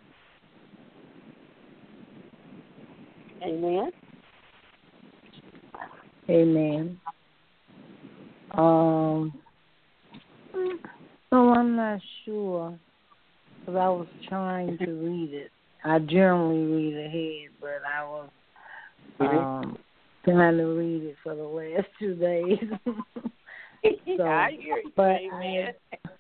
Amen. Amen. Oh, I'm not sure, because I was trying to read it. I generally read ahead, but I was trying to read it for the last 2 days. So, I hear you, but amen.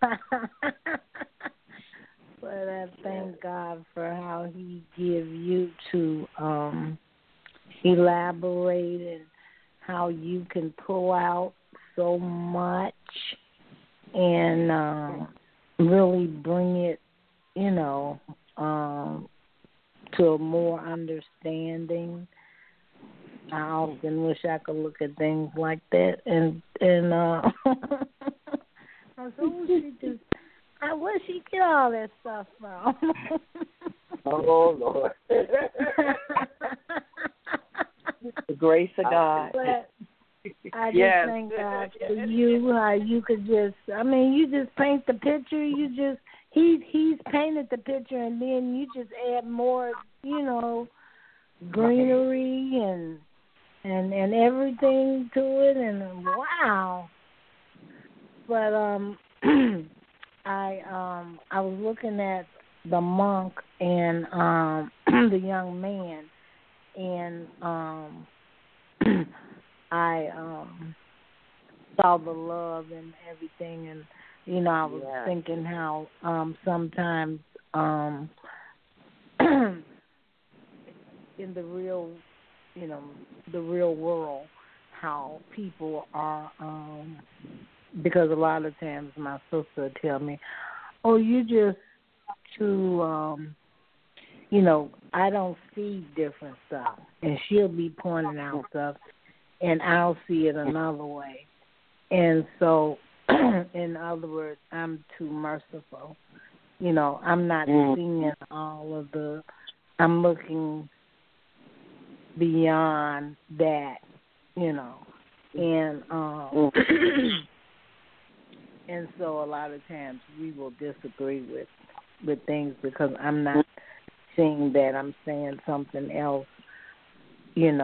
but I thank God for how He give you to elaborate and how you can pull out so much and really bring it, to a more understanding. I often wish I could look at things like that, and I was where she get all that stuff from? Oh, Lord. The grace of God. But I just thank God for you, how you could you just paint the picture. He's painted the picture, and then you just add more, greenery and everything to it, and wow. But I was looking at the monk and the young man, and I saw the love and everything, and I was thinking how sometimes in the real world, how people are, because a lot of times my sister would tell me, oh, you just too, I don't see different stuff. And she'll be pointing out stuff, and I'll see it another way. And so, in other words, I'm too merciful. I'm not seeing all of I'm looking beyond that, and and so a lot of times we will disagree with things because I'm not seeing that, I'm saying something else, and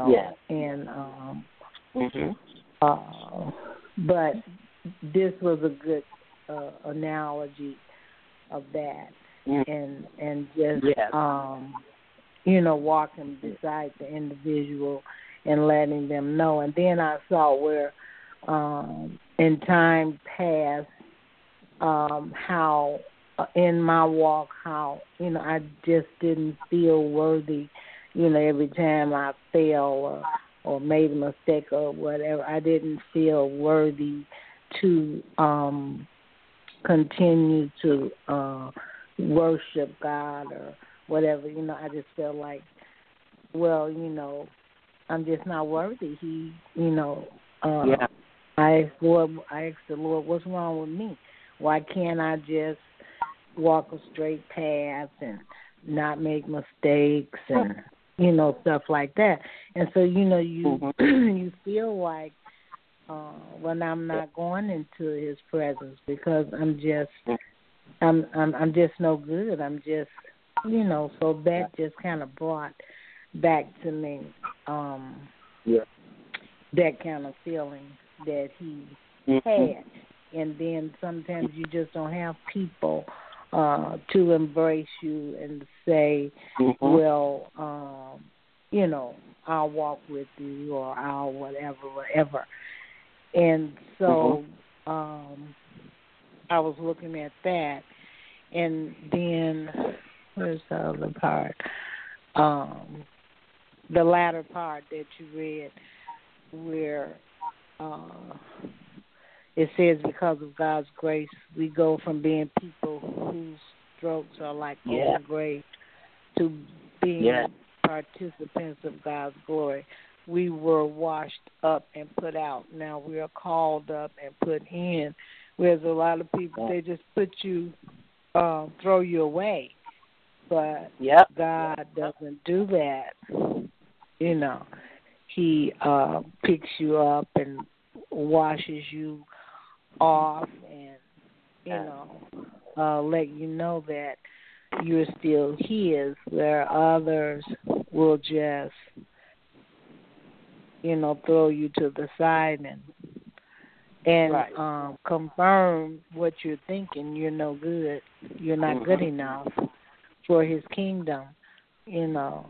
but this was a good analogy of that, and just walking beside the individual and letting them know. And then I saw where in time past how in my walk, how I just didn't feel worthy, every time I fell or made a mistake or whatever, I didn't feel worthy to continue to worship God or whatever. I just felt like, well, I'm just not worthy. I asked the Lord, what's wrong with me? Why can't I just walk a straight path and not make mistakes and stuff like that? And so you you feel like when I'm not going into His presence because I'm just no good. I'm just so that just kind of brought back to me that kind of feeling that He had. And then sometimes you just don't have people to embrace you and say, well, I'll walk with you or I'll whatever. And so I was looking at that. And then, where's the other part? The latter part that you read where it says, because of God's grace, we go from being people whose strokes are like open grave to being participants of God's glory. We were washed up and put out. Now we are called up and put in. Whereas a lot of people, they just put you, throw you away. But God doesn't do that. He picks you up and washes you off and, let you know that you're still His, where others will just, throw you to the side and Right. confirm what you're thinking. You're no good. You're not good enough for His kingdom. You know.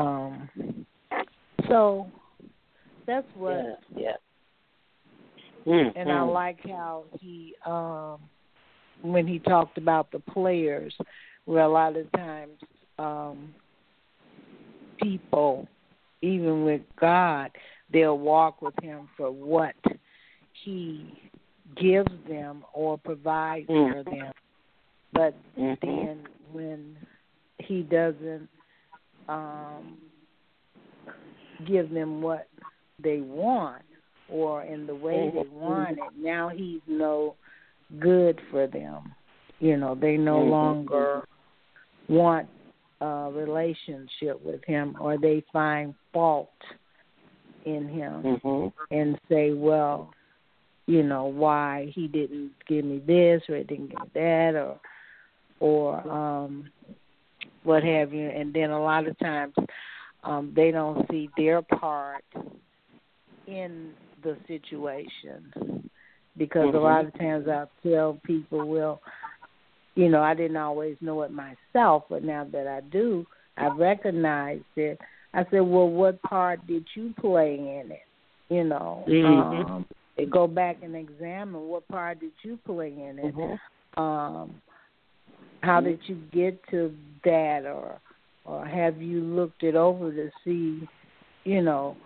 So that's what. Yeah. And I like how he, when he talked about the players, where a lot of times people, even with God, they'll walk with Him for what He gives them or provides for them. But then when He doesn't give them what they want or in the way they want it, now He's no good for them. You know, they no longer want a relationship with Him, or they find fault in Him and say, well, you know, why He didn't give me this or He didn't give me that or what have you. And then a lot of times they don't see their part in the situation, because a lot of times I tell people, well, you know, I didn't always know it myself, but now that I do, I recognize it. I said, well, what part did you play in it? You know, go back and examine what part did you play in it. How did you get to that, or have you looked it over to see, you know,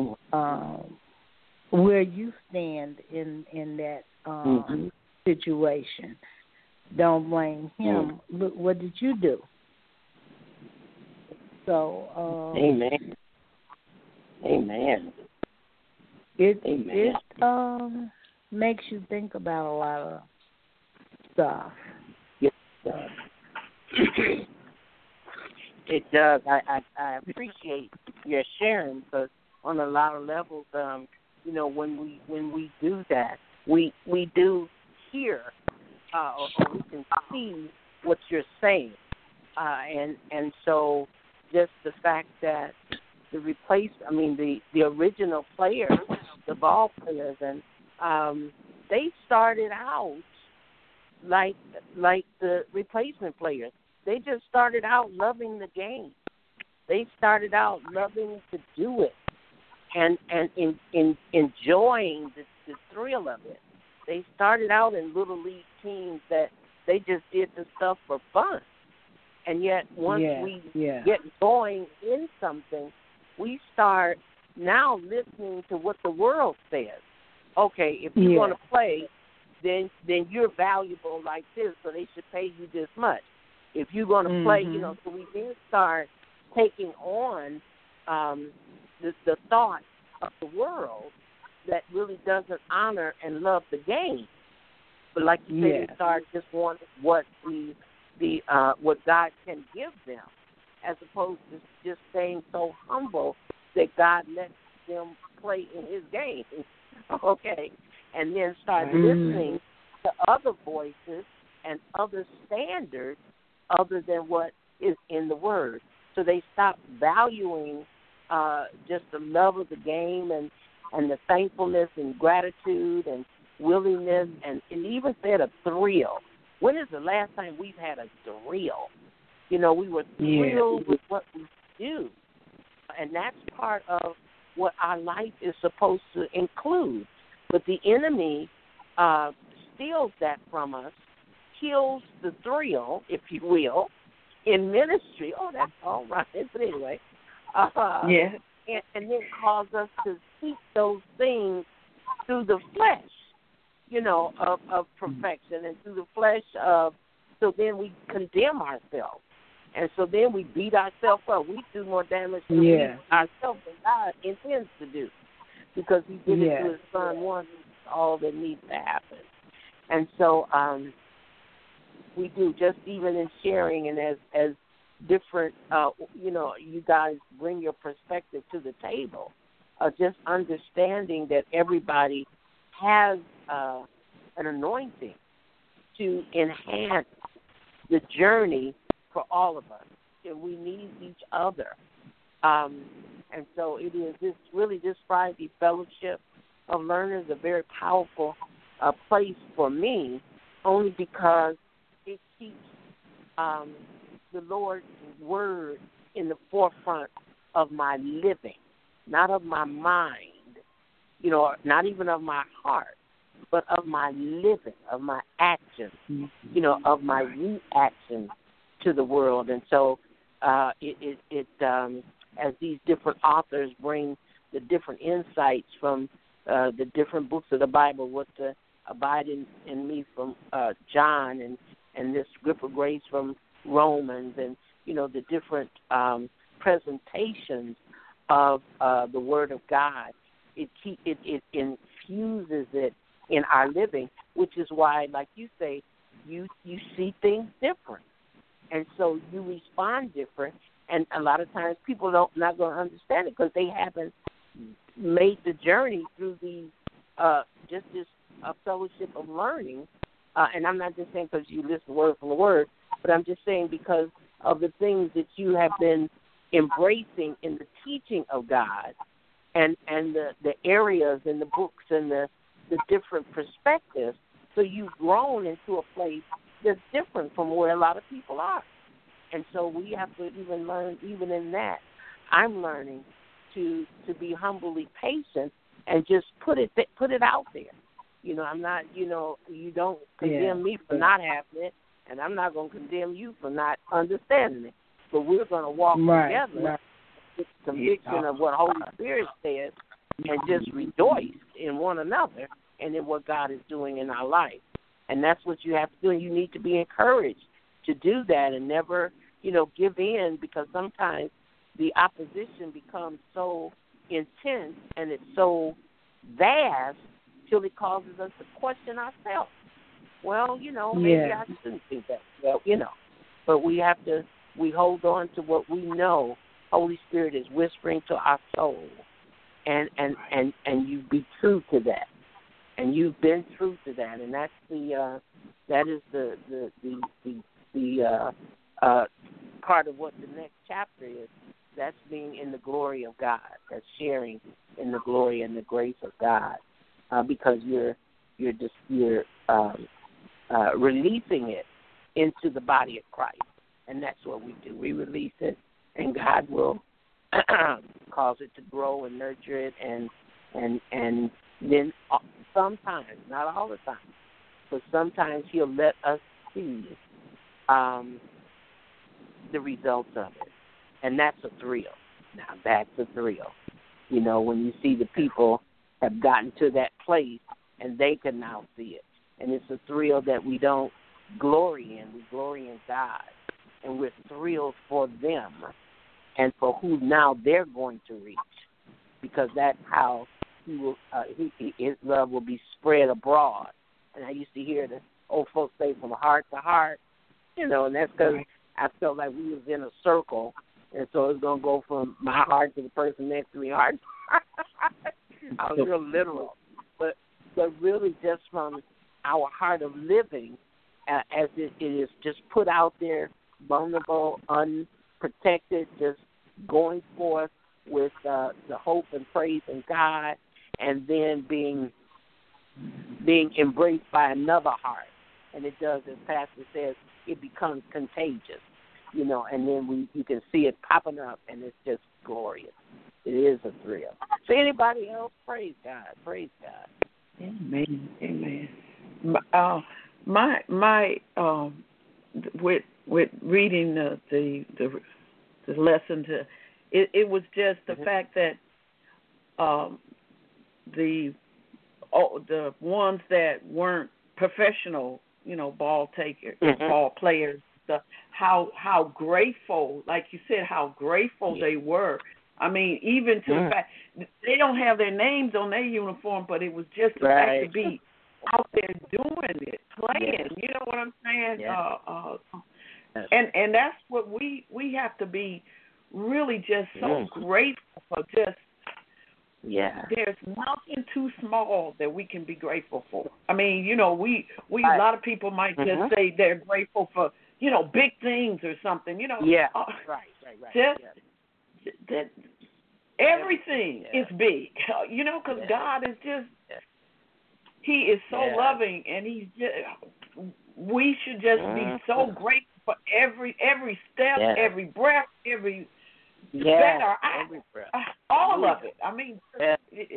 where you stand in that situation? Don't blame him. Look, what did you do? So, Amen. It makes you think about a lot of stuff. Yes, it does. I appreciate your sharing, because on a lot of levels, you know, when we do that, we do hear or we can see what you're saying, and so just the fact that the original players, the ball players, and they started out like the replacement players. They just started out loving the game. They started out loving to do it and enjoying the thrill of it. They started out in little league teams that they just did the stuff for fun. And yet once we get going in something, we start now listening to what the world says. Okay, if you want to play, then you're valuable like this, so they should pay you this much. If you're going to play, you know, so we then start taking on the thoughts of the world that really doesn't honor and love the game. But like you said, they start just wanting what what God can give them, as opposed to just staying so humble that God lets them play in His game. Okay, and then start listening to other voices and other standards other than what is in the Word. So they stop valuing just the love of the game and the thankfulness and gratitude and willingness and even said a thrill. When is the last time we've had a thrill? You know, we were thrilled with what we do. And that's part of what our life is supposed to include. But the enemy steals that from us, kills the thrill, if you will, in ministry. Oh, that's all right. But anyway. And then cause us to seek those things through the flesh, you know, of perfection, and through the flesh of, so then we condemn ourselves. And so then we beat ourselves up. We do more damage to ourselves than God intends to do, because He did it to His Son once. All that needs to happen. And so we do, just even in sharing and as different, you know, you guys bring your perspective to the table, just understanding that everybody has an anointing to enhance the journey for all of us, and we need each other. And so it is this Friday fellowship of learners, a very powerful a place for me only because it keeps the Lord's word in the forefront of my living, not of my mind, not even of my heart, but of my living, of my actions, of my reaction to the world. And so as these different authors bring the different insights from the different books of the Bible, what the Abide in Me from John, and this Grip of Grace from Romans, and, the different presentations of the Word of God, it infuses it in our living, which is why, like you say, you see things different. And so you respond different. And a lot of times people not going to understand it because they haven't made the journey through these just this fellowship of learning. And I'm not just saying because you listen word for word, but I'm just saying because of the things that you have been embracing in the teaching of God, and the areas and the books and the different perspectives. So you've grown into a place that's different from where a lot of people are. And so we have to even learn, even in that. I'm learning to be humbly patient and just put it out there. I'm not, you don't condemn me for not having it, and I'm not going to condemn you for not understanding it. But we're going to walk together with the conviction of what Holy Spirit says and just rejoice in one another and in what God is doing in our life. And that's what you have to do. And you need to be encouraged to do that and never, give in, because sometimes the opposition becomes so intense and it's so vast till it causes us to question ourselves. Well, maybe I shouldn't think that. Well, but we hold on to what we know Holy Spirit is whispering to our soul, and you be true to that. And you've been true to that, and that's that is the part of what the next chapter is. That's being in the glory of God. That's sharing in the glory and the grace of God, because you're releasing it into the body of Christ, and that's what we do. We release it, and God will cause it to grow and nurture it, and then sometimes, not all the time, but sometimes He'll let us see the results of it, and that's a thrill. Now that's a thrill. When you see the people have gotten to that place and they can now see it, and it's a thrill that we don't glory in. We glory in God, and we're thrilled for them and for who now they're going to reach, because that's how His love will be spread abroad. And I used to hear the old folks say, from heart to heart, and that's because I felt like we was in a circle, and so it's going to go from my heart to the person next to me heart. I was real literal, but really just from our heart of living, as it is just put out there, vulnerable, unprotected, just going forth with the hope and praise in God, and then being embraced by another heart. And it does, as Pastor says, it becomes contagious, and then you can see it popping up, and it's just glorious. It is a thrill. So anybody else, praise God. Praise God. Amen. Amen. My with reading the lesson, it was just the fact that the ones that weren't professional, ball takers, ball players, how grateful, like you said, how grateful they were. I mean, even to the fact they don't have their names on their uniform, but it was just the fact to be out there doing it, playing. You know what I'm saying? And that's what we have to be really just so grateful for. Just there's nothing too small that we can be grateful for. I mean, we a lot of people might just say they're grateful for big things or something. That everything is big, because God is just He is so loving, and we should just be so grateful for every step, every breath, every better, every breath, all of it. I mean, yes.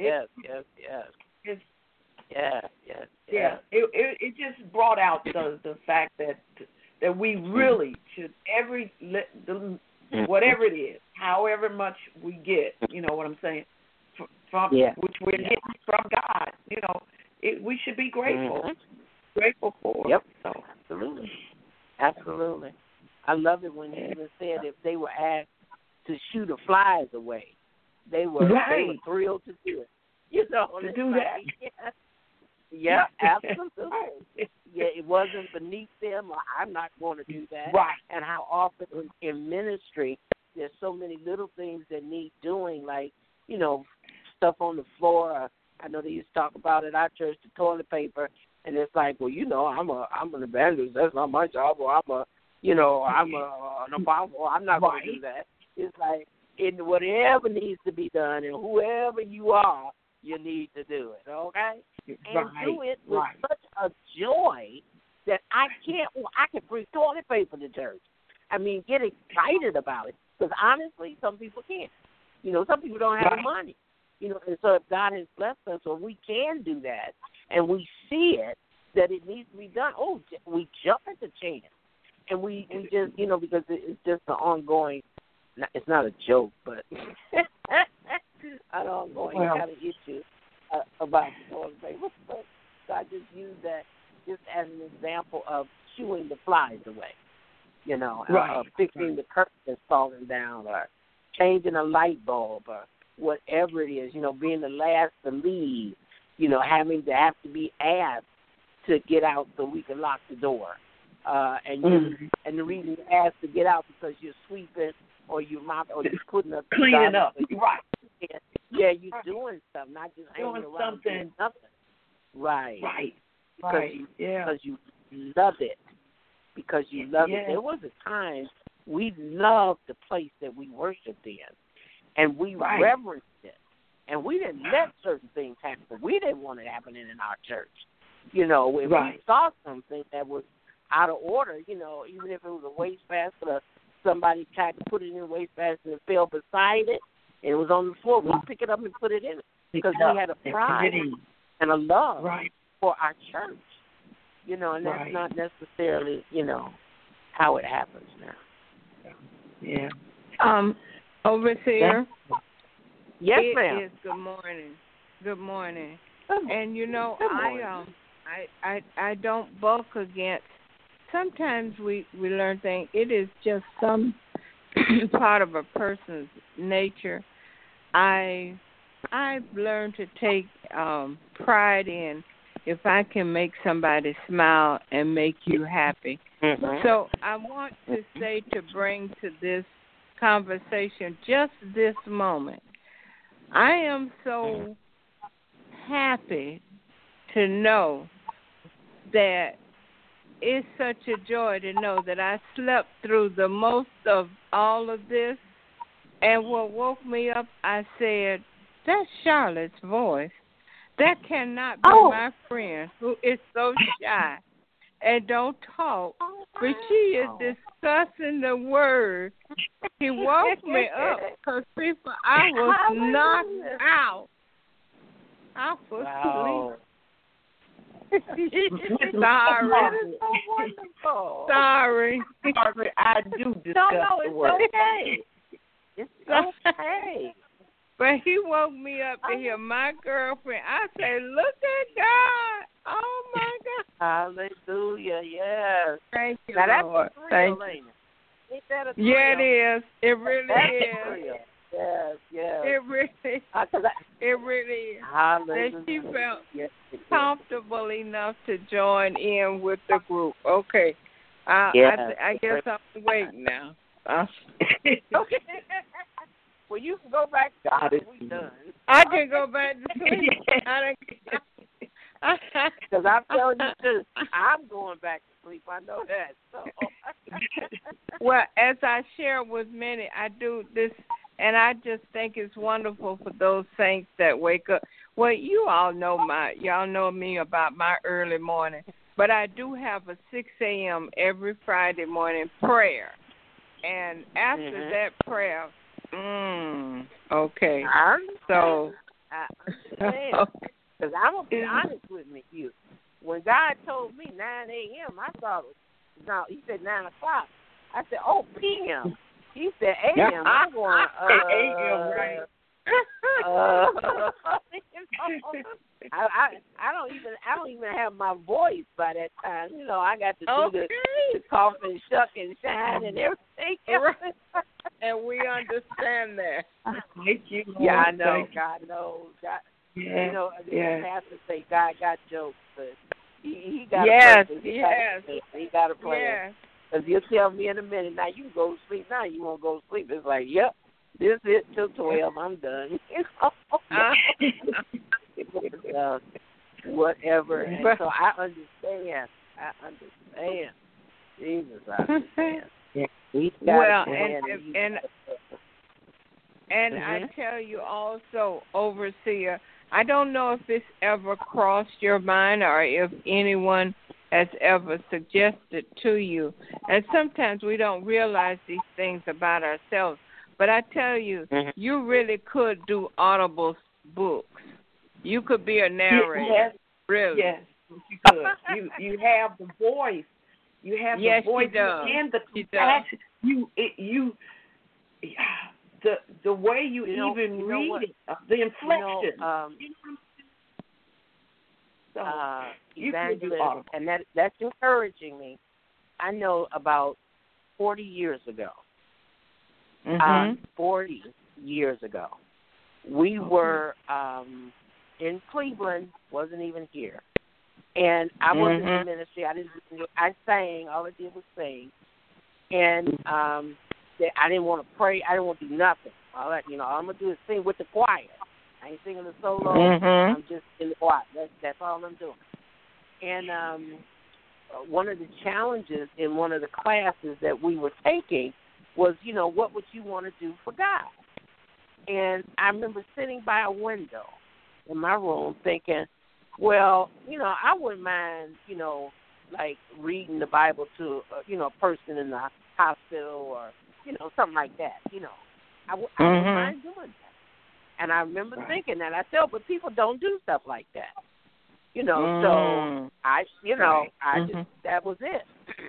It just brought out the fact that we really should whatever it is, however much we get, you know what I'm saying, from which we're getting from God, you know, we should be grateful. Grateful for. Yep. So. Absolutely. I love it when you even said if they were asked to shoo the flies away, they were thrilled to do it. You know, to do that. Yeah, absolutely. It wasn't beneath them, or I'm not going to do that. Right. And how often in ministry, there's so many little things that need doing, like, you know, stuff on the floor. I know they used to talk about at our church, the toilet paper, and it's like, well, you know, I'm an evangelist. That's not my job. Or I'm an apostle. I'm not going to do that. It's like, whatever needs to be done, and whoever you are, you need to do it, okay? And do it with such a joy that I can bring toilet paper to church. I mean, get excited about it. Because honestly, some people can't. You know, some people don't have the money. You know, and so if God has blessed us, or we can do that, and we see it, that it needs to be done, we jump at the chance. And we just, you know, because it's just an ongoing, it's not a joke, but an ongoing kind of issue about the toilet paper. But so I just use that just as an example of shooing the flies away, you know, fixing the curtain that's falling down, or changing a light bulb, or whatever it is, you know, being the last to leave, you know, have to be asked to get out so we can lock the door. And the reason you ask to get out because you're sweeping, or you're mopping, or you're putting up cleaning up. Yeah, you're doing something, not just hanging doing around something. doing nothing. Right. Because you love it. Because you love it. There was a time we loved the place that we worshiped in, and we reverenced it, and we didn't let certain things happen. We didn't want it happening in our church. You know, if we saw something that was out of order, you know, even if it was a wastebasket, or somebody tried to put it in a wastebasket and fell beside it, and it was on the floor, we'd pick it up and put it in it, because we had a pride and a love for our church. You know, and that's not necessarily, you know, how it happens now. Yeah. Overseer. Yes, ma'am. It is good morning. Good morning. Oh, and you know, I don't buck against. Sometimes we learn things. It is just some part of a person's nature. I've learned to take pride in if I can make somebody smile and make you happy. So I want to say, to bring to this conversation just this moment, I am so happy to know that it's such a joy to know that I slept through the most of all of this, and what woke me up, I said, that's Charlotte's voice. That cannot be my friend who is so shy and don't talk, but she is discussing the word. He woke me up because people, I was knocked out. I was asleep. Sorry. Sorry. I do discuss the word. It's okay. But he woke me up to hear my girlfriend. I said, look at God. Oh, my God. Hallelujah, yes. Thank you, now, Lord. That's a thrill, ain't it? Ain't that a thrill? Yeah, it is. It really that's is. Yes. It really is. Hallelujah. That she felt comfortable enough to join in with the group. Okay. I guess I'm awake now. Okay. Well, you can go back to sleep. We done. I can go back to sleep. Because I'm telling you, too, I'm going back to sleep. I know that. So. Well, as I share with many, I do this and I just think it's wonderful for those saints that wake up. Well, y'all know me about my early morning, but I do have a 6 a.m. every Friday morning prayer, and after that prayer, okay. So I understand. Because I'm going to be honest with you. When God told me 9 a.m., I thought, no, he said 9 o'clock. I said, oh, p.m. He said a.m. I'm going, a.m., right. I don't even have my voice by that time. You know, I got to do the cough and shuck and shine and everything. And we understand that. Thank you. Yeah, I know. God knows. God, you know, the pastor say God got jokes, but he got a purpose. He got a plan. Yes. Because you'll tell me in a minute, now you can go to sleep. Now you won't go to sleep. It's like, yep, this is it till 12. I'm done. Whatever. And so I understand. Jesus, I understand. Well, and I tell you also, Overseer, I don't know if this ever crossed your mind or if anyone has ever suggested to you. And sometimes we don't realize these things about ourselves. But I tell you, you really could do audible books. You could be a narrator. Yes. Really. Yes, you could. You have the voice. You have the voice and the compassion. The way you even read it, the inflection. Evangelist, and that's encouraging me. I know about 40 years ago, 40 years ago, we were in Cleveland, wasn't even here. And I wasn't in ministry. I sang. All I did was sing. And I didn't want to pray. I didn't want to do nothing. All I'm going to do is sing with the choir. I ain't singing the solo. I'm just in the choir. That's all I'm doing. And one of the challenges in one of the classes that we were taking was, what would you want to do for God? And I remember sitting by a window in my room thinking, well, I wouldn't mind, like reading the Bible to, a person in the hospital or, something like that. I wouldn't mind doing that. And I remember thinking that. I said, but people don't do stuff like that. So I just, that was it.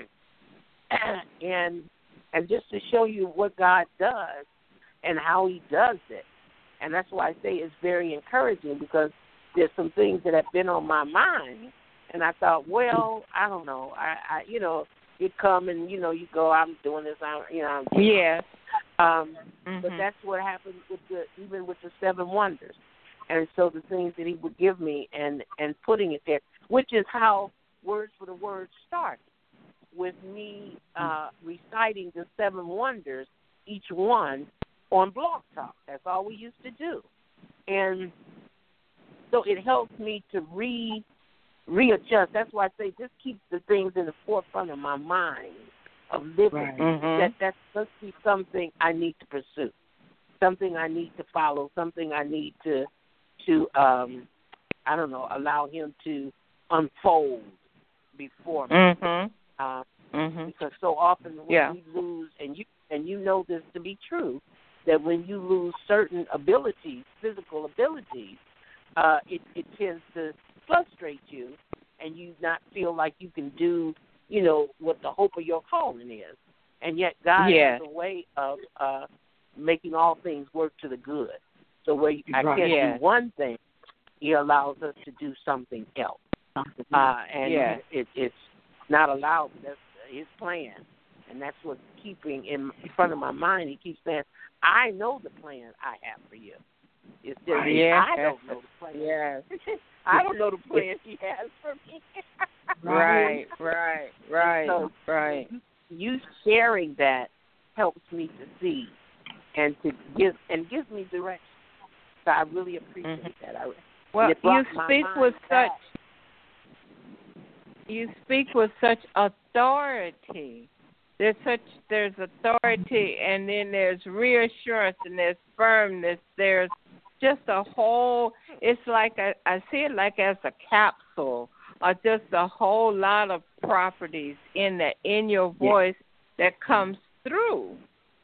and just to show you what God does and how he does it. And that's why I say it's very encouraging, because there's some things that have been on my mind, and I thought, well, I don't know. I you come and, you go, I'm doing this, I'm doing yes. But that's what happened even with the 7 wonders. And so the things that he would give me and putting it there, which is how Words for the Word started, with me reciting the 7 wonders, each one on Blog Talk. That's all we used to do. And so it helps me to readjust. That's why I say just keep the things in the forefront of my mind of living. Right. That must be something I need to pursue, something I need to follow, something I need to I don't know, allow him to unfold before me. Because so often when we lose, and you know this to be true, that when you lose certain abilities, physical abilities, it tends to frustrate you, and you not feel like you can do, what the hope of your calling is. And yet God has a way of making all things work to the good. So where I can't do one thing, he allows us to do something else. It's not allowed. That's his plan. And that's what's keeping in front of my mind. He keeps saying, I know the plan I have for you. It's just I don't know the plan. Yes. I don't know the plan he has for me. Right. So you sharing that helps me to see and to gives me direction. So I really appreciate that. You speak with such authority there's authority, and then there's reassurance, and there's firmness. There's just a whole. It's like I see it like as a capsule, or just a whole lot of properties in your voice that comes through.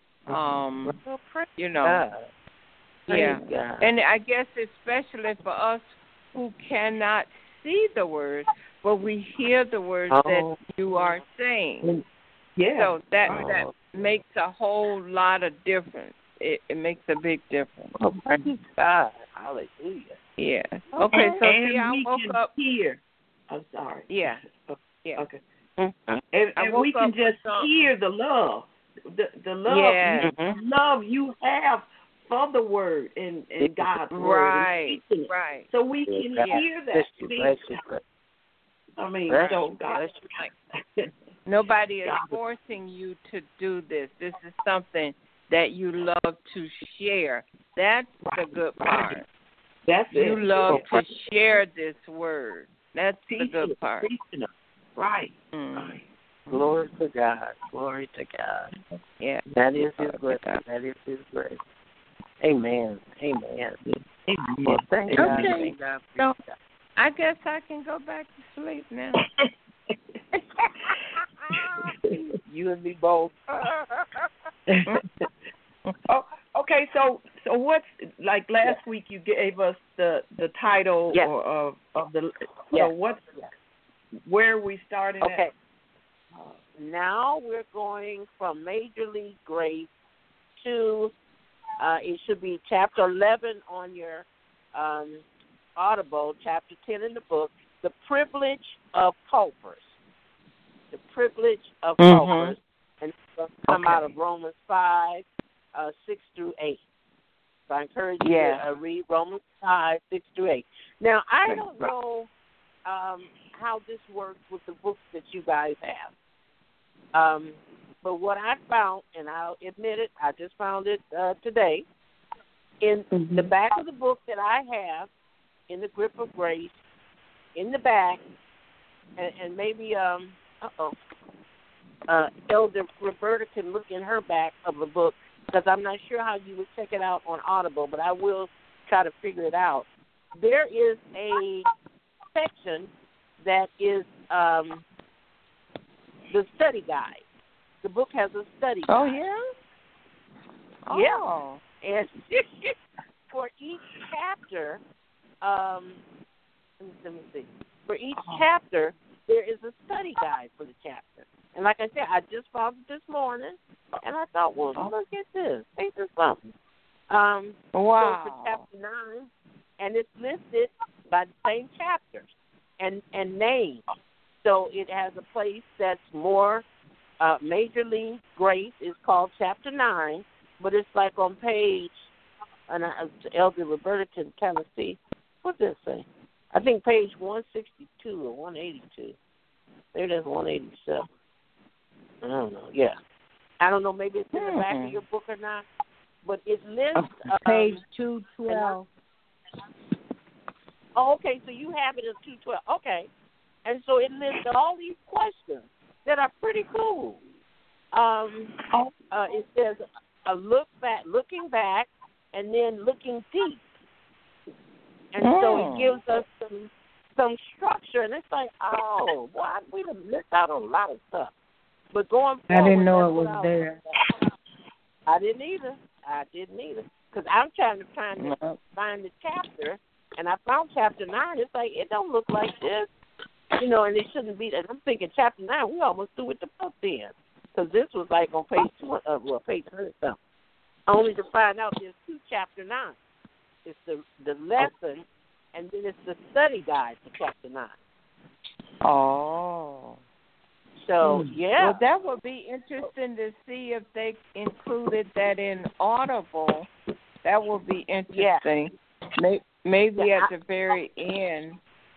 You know. Yeah, and I guess especially for us who cannot see the words, but we hear the words that you are saying. Yeah. So that makes a whole lot of difference. It makes a big difference. Oh, praise God. Hallelujah. Yeah. Okay, so and see, I we woke can up. hear. I'm sorry. Yeah. Yeah. Okay. Mm-hmm. And we can just hear the love. The love, love you have for the word in God's word. Right. So we can hear that. I mean, so God. Nobody is forcing you to do this. This is something that you love to share. That's the good part. That's you love to share this word. That's the good part. Right. Mm. Glory to God. Glory to God. Yeah. That is His grace. That is His grace. Amen. Amen. Well, thank God. Okay. So I guess I can go back to sleep now. You and me both. Oh, okay. So what's like last week? You gave us the title of the. So what's where are we starting at? Okay. Now we're going from Major League Grace to it should be chapter 11 on your Audible, chapter 10 in the book, The Privilege of Paupers. The Privilege of Paupers. And it's going to come out of Romans 5, 6 through 8. So I encourage you to read Romans 5, 6 through 8. Now, I don't know how this works with the books that you guys have. But what I found, and I'll admit it, I just found it today, in the back of the book that I have, in the Grip of Grace, in the back, and maybe, Elder Roberta can look in her back of the book, because I'm not sure how you would check it out on Audible, but I will try to figure it out. There is a section that is the study guide. The book has a study guide. Oh, yeah? Yeah. And for each chapter, let me see. For each chapter, there is a study guide for the chapter. And like I said, I just found it this morning, and I thought, well, look at this. Ain't this something? Wow. So for chapter 9, and it's listed by the same chapters and names. So it has a place that's more Major League Grace is called chapter 9, but it's like on page, and Elder Roberta can kind of see, what does it say? I think page 162 or 182. Maybe that's 187. I don't know. Yeah. I don't know. Maybe it's in the back of your book or not. But it lists... page 212. Oh, okay. So you have it as 212. Okay. And so it lists all these questions that are pretty cool. It says a looking back, and then looking deep. And so it gives us some structure, and it's like, oh, boy, we done missed out on a lot of stuff. But going forward, I didn't know it was there. I didn't either. Because I'm trying to find the chapter, and I found chapter 9. It's like, it don't look like this. You know, and it shouldn't be. And I'm thinking chapter 9, we almost through with the book then. Because this was like on page 100 something. Only to find out there's 2 chapter 9. It's the lesson, and then it's the study guide for chapter 9. Oh. So, yeah. Well, that would be interesting to see if they included that in Audible. That would be interesting. Yeah. Maybe at the very end.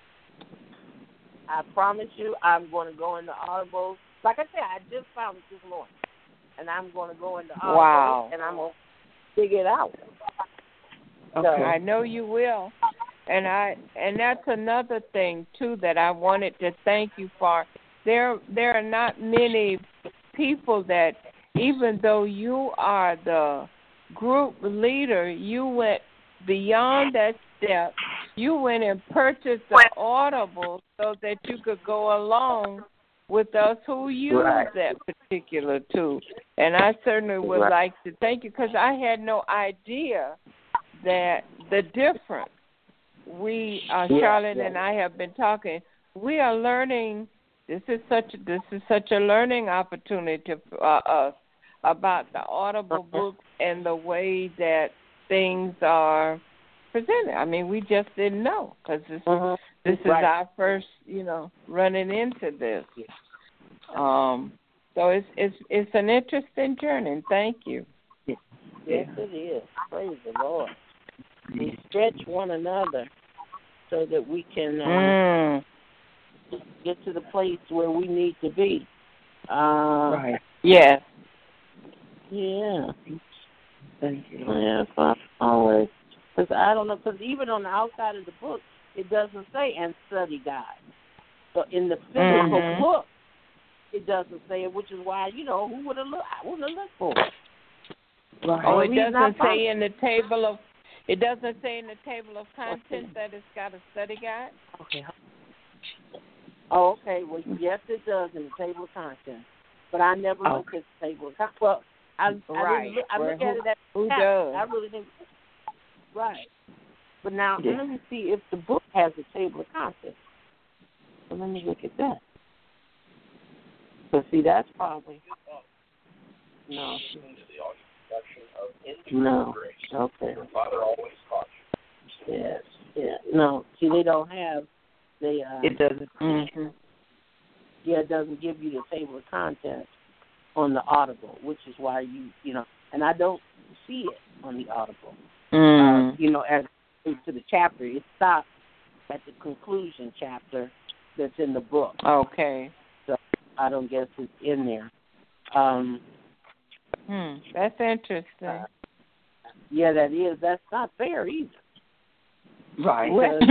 I promise you, I'm going to go into Audible. Like I said, I just found it this morning. And I'm going to go into Audible, and I'm going to figure it out. Okay. So, I know you will. And that's another thing, too, that I wanted to thank you for. There are not many people that even though you are the group leader, you went beyond that step. You went and purchased the Audible so that you could go along with us who use that particular tool. And I certainly would like to thank you because I had no idea that the difference. We, Charlotte and I have been talking. We are learning. This is such a learning opportunity for us about the Audible books and the way that things are presented. I mean, we just didn't know because this is our first, running into this. So it's an interesting journey. Thank you. Yes, it is. Praise the Lord. We stretch one another so that we can get to the place where we need to be. Right. Yes. Yeah. Thank you. Yeah, always. Because I don't know, because even on the outside of the book, it doesn't say and study guide. So in the physical book, it doesn't say it, which is why, who would have looked? I wouldn't have looked for it. Right. Oh, it doesn't say in the table of. It doesn't say in the table of contents that it's got a study guide. Okay. Oh, okay. Well, yes, it does in the table of contents, but I never looked at the table of contents. Well, I look at it at who does? I really didn't. Right. But now let me see if the book has a table of contents. So let me look at that. So see, that's probably no. No. Okay. Yes. Yeah. No. See, they don't have. It doesn't. Yeah, it doesn't give you the table of contents on the Audible, which is why and I don't see it on the Audible. As to the chapter, it stops at the conclusion chapter that's in the book. Okay. So I don't guess it's in there. That's interesting. Yeah, that is. That's not fair either. Right.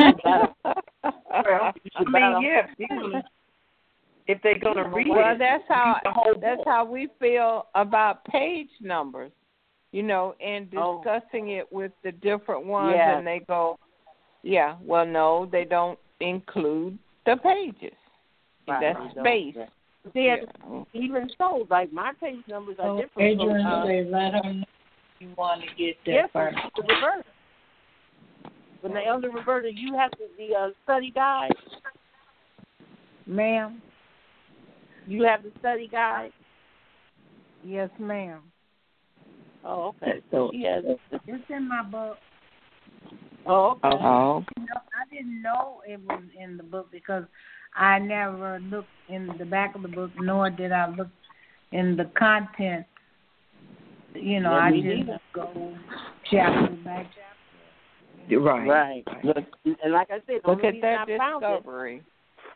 If they're going to read it. Well, that's how we feel about page numbers, and discussing it with the different ones, and they go, no, they don't include the pages. Right, that's space. Even so, like my page numbers are different. Adrian, let them know you want to get that first. Roberta. When the Elder Roberta, you have the study guide. Ma'am? You have the study guide? Yes, ma'am. Oh, okay. So she has it. It's in my book. Oh, okay. Oh. I didn't know it was in the book because I never looked in the back of the book, nor did I look in the content. I just go chapter by chapter. Right. Look, and like I said, look at that discovery.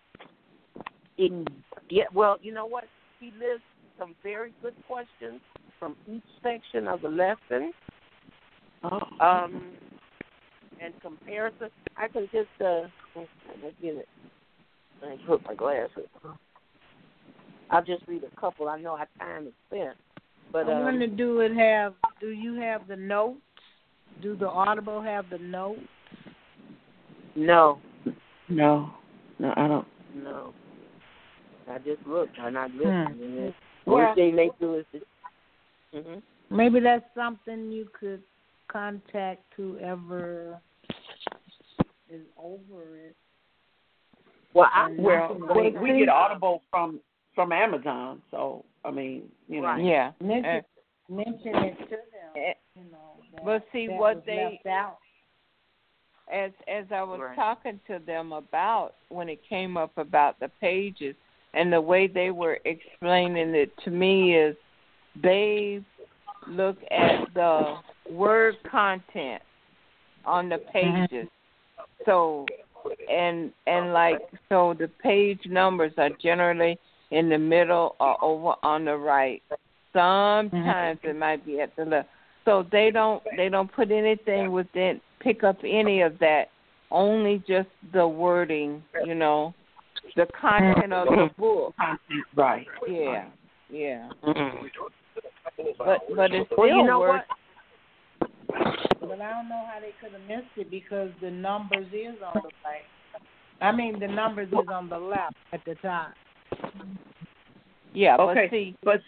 Well, you know what? He lists some very good questions from each section of the lesson. And comparison. I can just let's get it. Let me put my glasses. I'll just read a couple. I know our time is spent. But I want to do you have the notes? Do the Audible have the notes? No. No, I don't. No. I just looked. I'm not listening. One thing they do is maybe that's something you could contact whoever is over it. Well, we get Audible from Amazon, so I mean, Right. Yeah. Mention it to them. But see what they left out. As I was talking to them about when it came up about the pages and the way they were explaining it to me is they look at the word content on the pages. So so the page numbers are generally in the middle or over on the right. Sometimes it might be at the left. So they don't put anything within, pick up any of that. Only just the wording, the content of the book. Right. Yeah. Yeah. Mm-mm. But it's still Well, you know worth. what? But I don't know how they could have missed it because the numbers is on the right. I mean, the numbers is on the left at the top. Yeah. Okay. But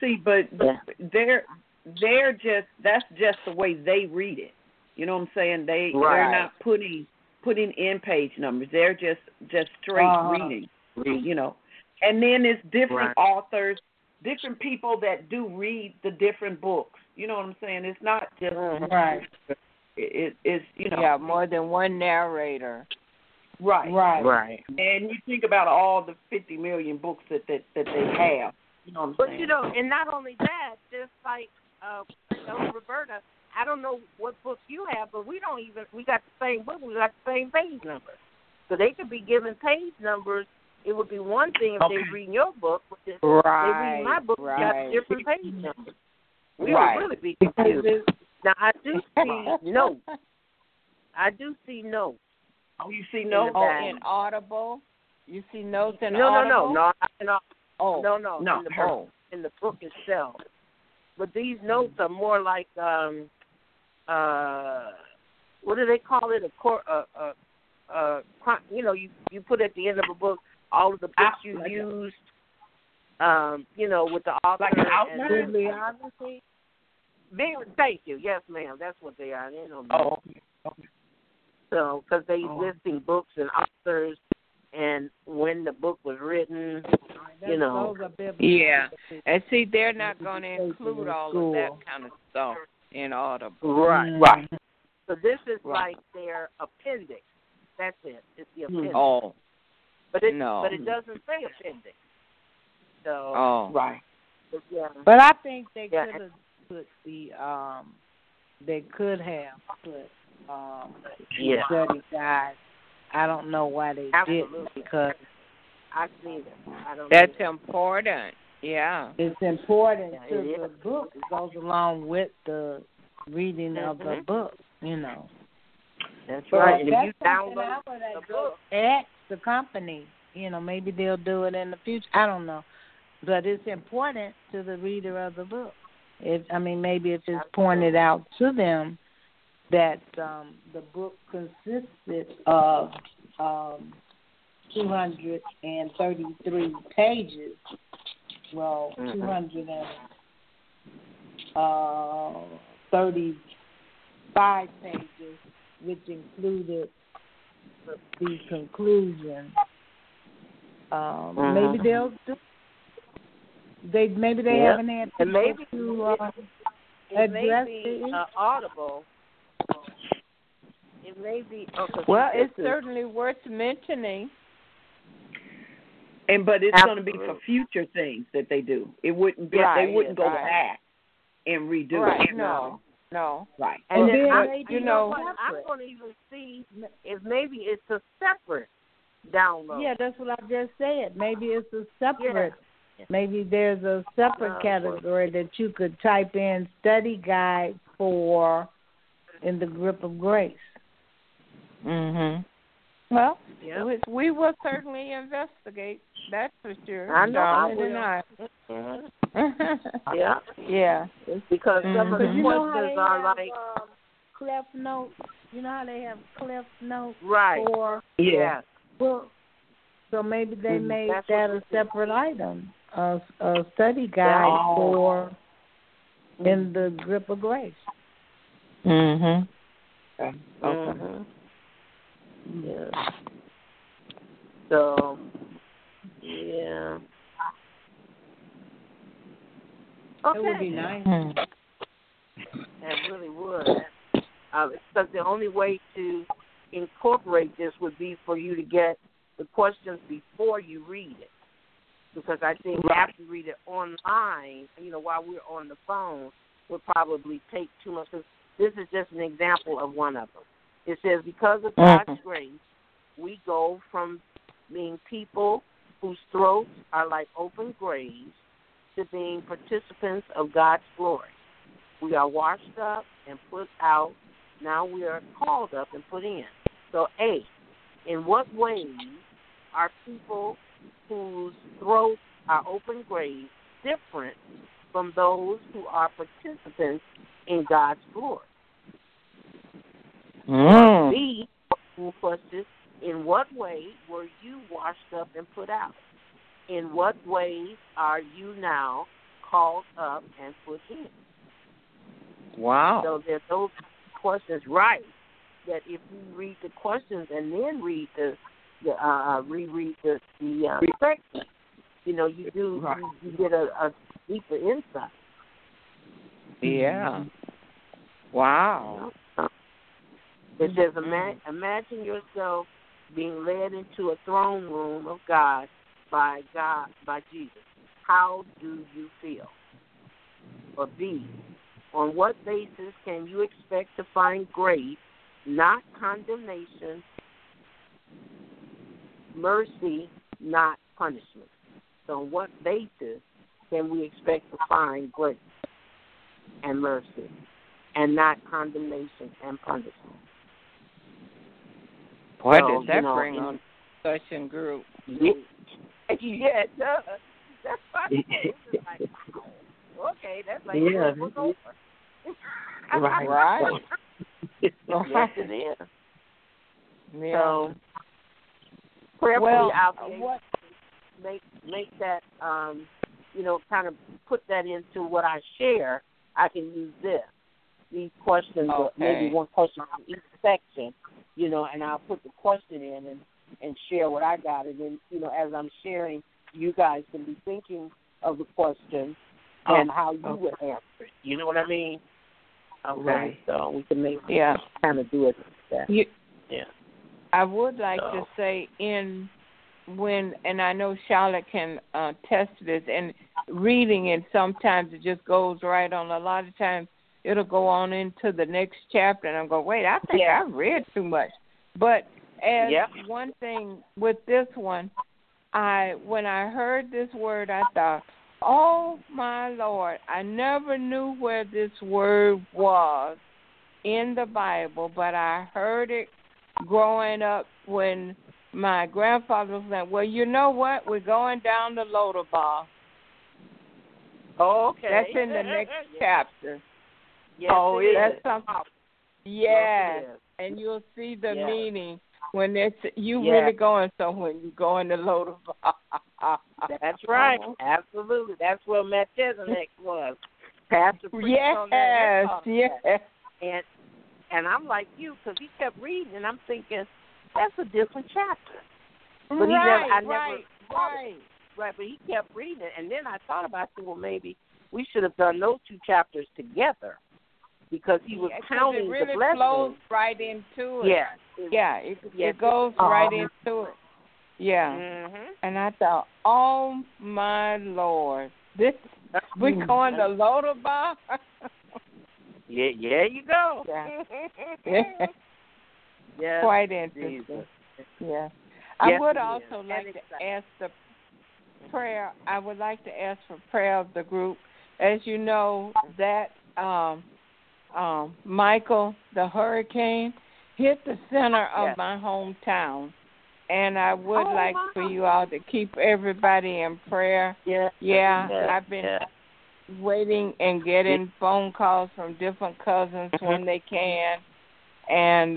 they're just that's just the way they read it. You know what I'm saying? They're not putting in page numbers. They're just straight reading. You know. And then it's different authors, different people that do read the different books. You know what I'm saying? It's not just It's you know. Yeah, more than one narrator. Right. And you think about all the 50 million books that they have. You know what I'm saying? But you know, and not only that, just like Roberta, I don't know what book you have, but we got the same book, we got the same page number. So they could be given page numbers. It would be one thing if they read your book, but if they read my book, we got different page numbers. We would really be confused. Now I do see notes. Oh, you see notes? In Audible? You see notes in Audible? No. No. In the book itself. But these notes are more like what do they call it? You put at the end of a book all of the books you used. With the author like an outline. Bibliography. Thank you. Yes, ma'am. That's what they are. They don't know. Okay. So, because they listing books and authors and when the book was written, Yeah. And see, they're not going to include all of that kind of stuff in Audible. Right. So this is like their appendix. That's it. It's the appendix. Oh. But it doesn't say appendix. So. Right. But I think they could have put the they could have put study guide. I don't know why they didn't, because I see it. That's important. Yeah. It's important to the book. It goes along with the reading of the book, That's right. And if you download the book, ask the company, maybe they'll do it in the future. I don't know. But it's important to the reader of the book. Maybe if it's pointed out to them that the book consisted of 233 pages. Well, 235 pages, which included the conclusion. Maybe they'll do. Maybe they haven't had people to address it. Audible. It may be. Well, it's certainly worth mentioning. But it's going to be for future things that they do. It wouldn't be. They wouldn't go back and redo it. No. Right. And then I want to even see if maybe it's a separate download. Yeah, that's what I just said. Maybe it's a separate. Maybe there's a separate category that you could type in study guide for In the Grip of Grace. Mhm. Well, we will certainly investigate. That's for sure. I know I will. Yeah. Because some of the questions are like Cliff Notes. You know how they have Cliff Notes for books. So maybe they made that a separate item, a study guide for In the Grip of Grace. Mhm. Okay. Mm-hmm. Yeah. So, okay. It would be nice. It really would. Because the only way to incorporate this would be for you to get the questions before you read it. Because I think after you read it online, while we're on the phone, would probably take too much. Cause this is just an example of one of them. It says, because of God's grace, we go from being people whose throats are like open graves to being participants of God's glory. We are washed up and put out. Now we are called up and put in. So, A, in what ways are people whose throats are open graves different from those who are participants in God's glory? B, question, in what way were you washed up and put out? In what ways are you now called up and put in? Wow. So there's those questions, right? That if you read the questions and then reread the section, you get a deeper insight. Yeah. Wow. It says, imagine yourself being led into a throne room of God by Jesus. How do you feel? Or B, on what basis can you expect to find grace, not condemnation, mercy, not punishment? So on what basis can we expect to find grace and mercy and not condemnation and punishment? What does that bring on discussion group? Yeah, it does. That's funny. It's like, okay, that's like we're over. Right. Yes, it is. Yeah. So, prayerfully, I'll make that, kind of put that into what I share. I can use these questions, maybe one question from each section, and I'll put the question in and share what I got. And then, as I'm sharing, you guys can be thinking of the question and how you would answer it. You know what I mean? Okay. Right. So we can kind of do it like that. Yeah. I would like to say and I know Charlotte can test this, and reading it sometimes it just goes right on. A lot of times it'll go on into the next chapter, and I'm going, wait, I think I read too much. But as one thing with this one, when I heard this word, I thought, oh, my Lord, I never knew where this word was in the Bible, but I heard it growing up when my grandfather was like, well, you know what? We're going down to Lodabar. Oh, okay. That's in the next chapter. Yes, that's is. something. Yes. And you'll see the meaning when you really going somewhere. You going to Lodabar. That's right. Absolutely. That's where Melchizedek was. Pastor preached on that. Yes. And I'm like you, because he kept reading, and I'm thinking, that's a different chapter. But Right, but he kept reading it, and then I thought about it, well, maybe we should have done those two chapters together, because he was counting it really the blessings. Flows right into it. It goes right into it. Yeah. Mm-hmm. And I thought, oh, my Lord, we going to Lodabar? Yeah, you go. Yeah. Quite interesting. Jesus. Yeah. I would also like to ask the prayer. I would like to ask for prayer of the group. As you know, that Michael, the hurricane, hit the center of my hometown. And I would like for you all to keep everybody in prayer. I've been waiting and getting phone calls from different cousins when they can. And,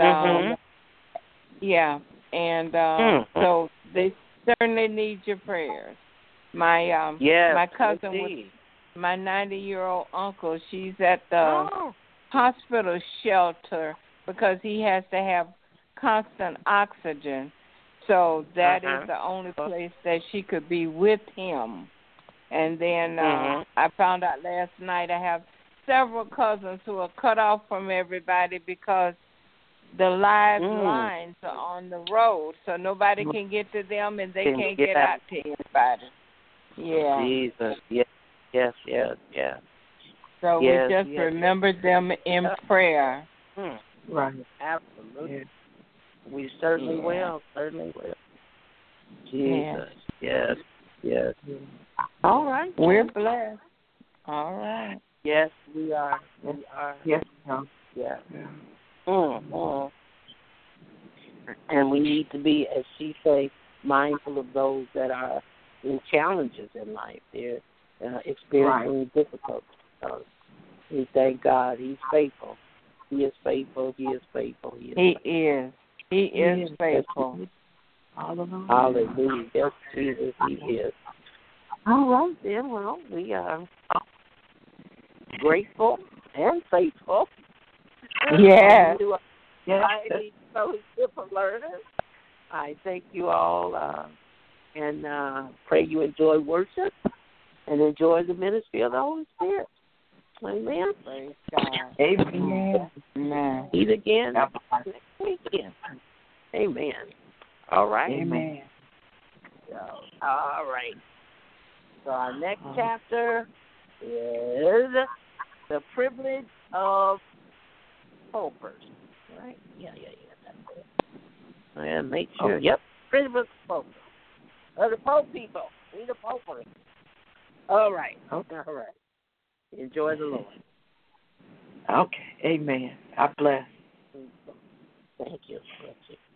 so they certainly need your prayers. My cousin with my 90-year-old uncle, she's at the hospital shelter because he has to have constant oxygen. So that is the only place that she could be with him. And then I found out last night I have several cousins who are cut off from everybody because the live lines are on the road, so nobody can get to them and they can't get out to anybody. Yeah. Jesus. Yes. So we just remember them in prayer. Right. Absolutely. We certainly will. Jesus. Yes. All right. We're blessed. All right. Yes, we are. Yes. Yeah. And we need to be, as she say, mindful of those that are in challenges in life. experiencing difficulty. So we thank God. He's faithful. He is faithful. He is faithful. He is faithful. Hallelujah. Yes, Jesus, He is. All right, then. Well, we are grateful and faithful. Yes. So different learners. I thank you all, and pray you enjoy worship and enjoy the ministry of the Holy Spirit. Amen. Praise God. Amen. Amen. Meet again next weekend. Amen. All right. Amen. So, all right. So our next chapter is the privilege of popers. Right? Yeah. That's it. And make sure. Yep. Privilege of popers. The Pope people. We the popers. All right. Okay. All right. Enjoy the Lord. Okay. Amen. God bless. Thank you. Bless you.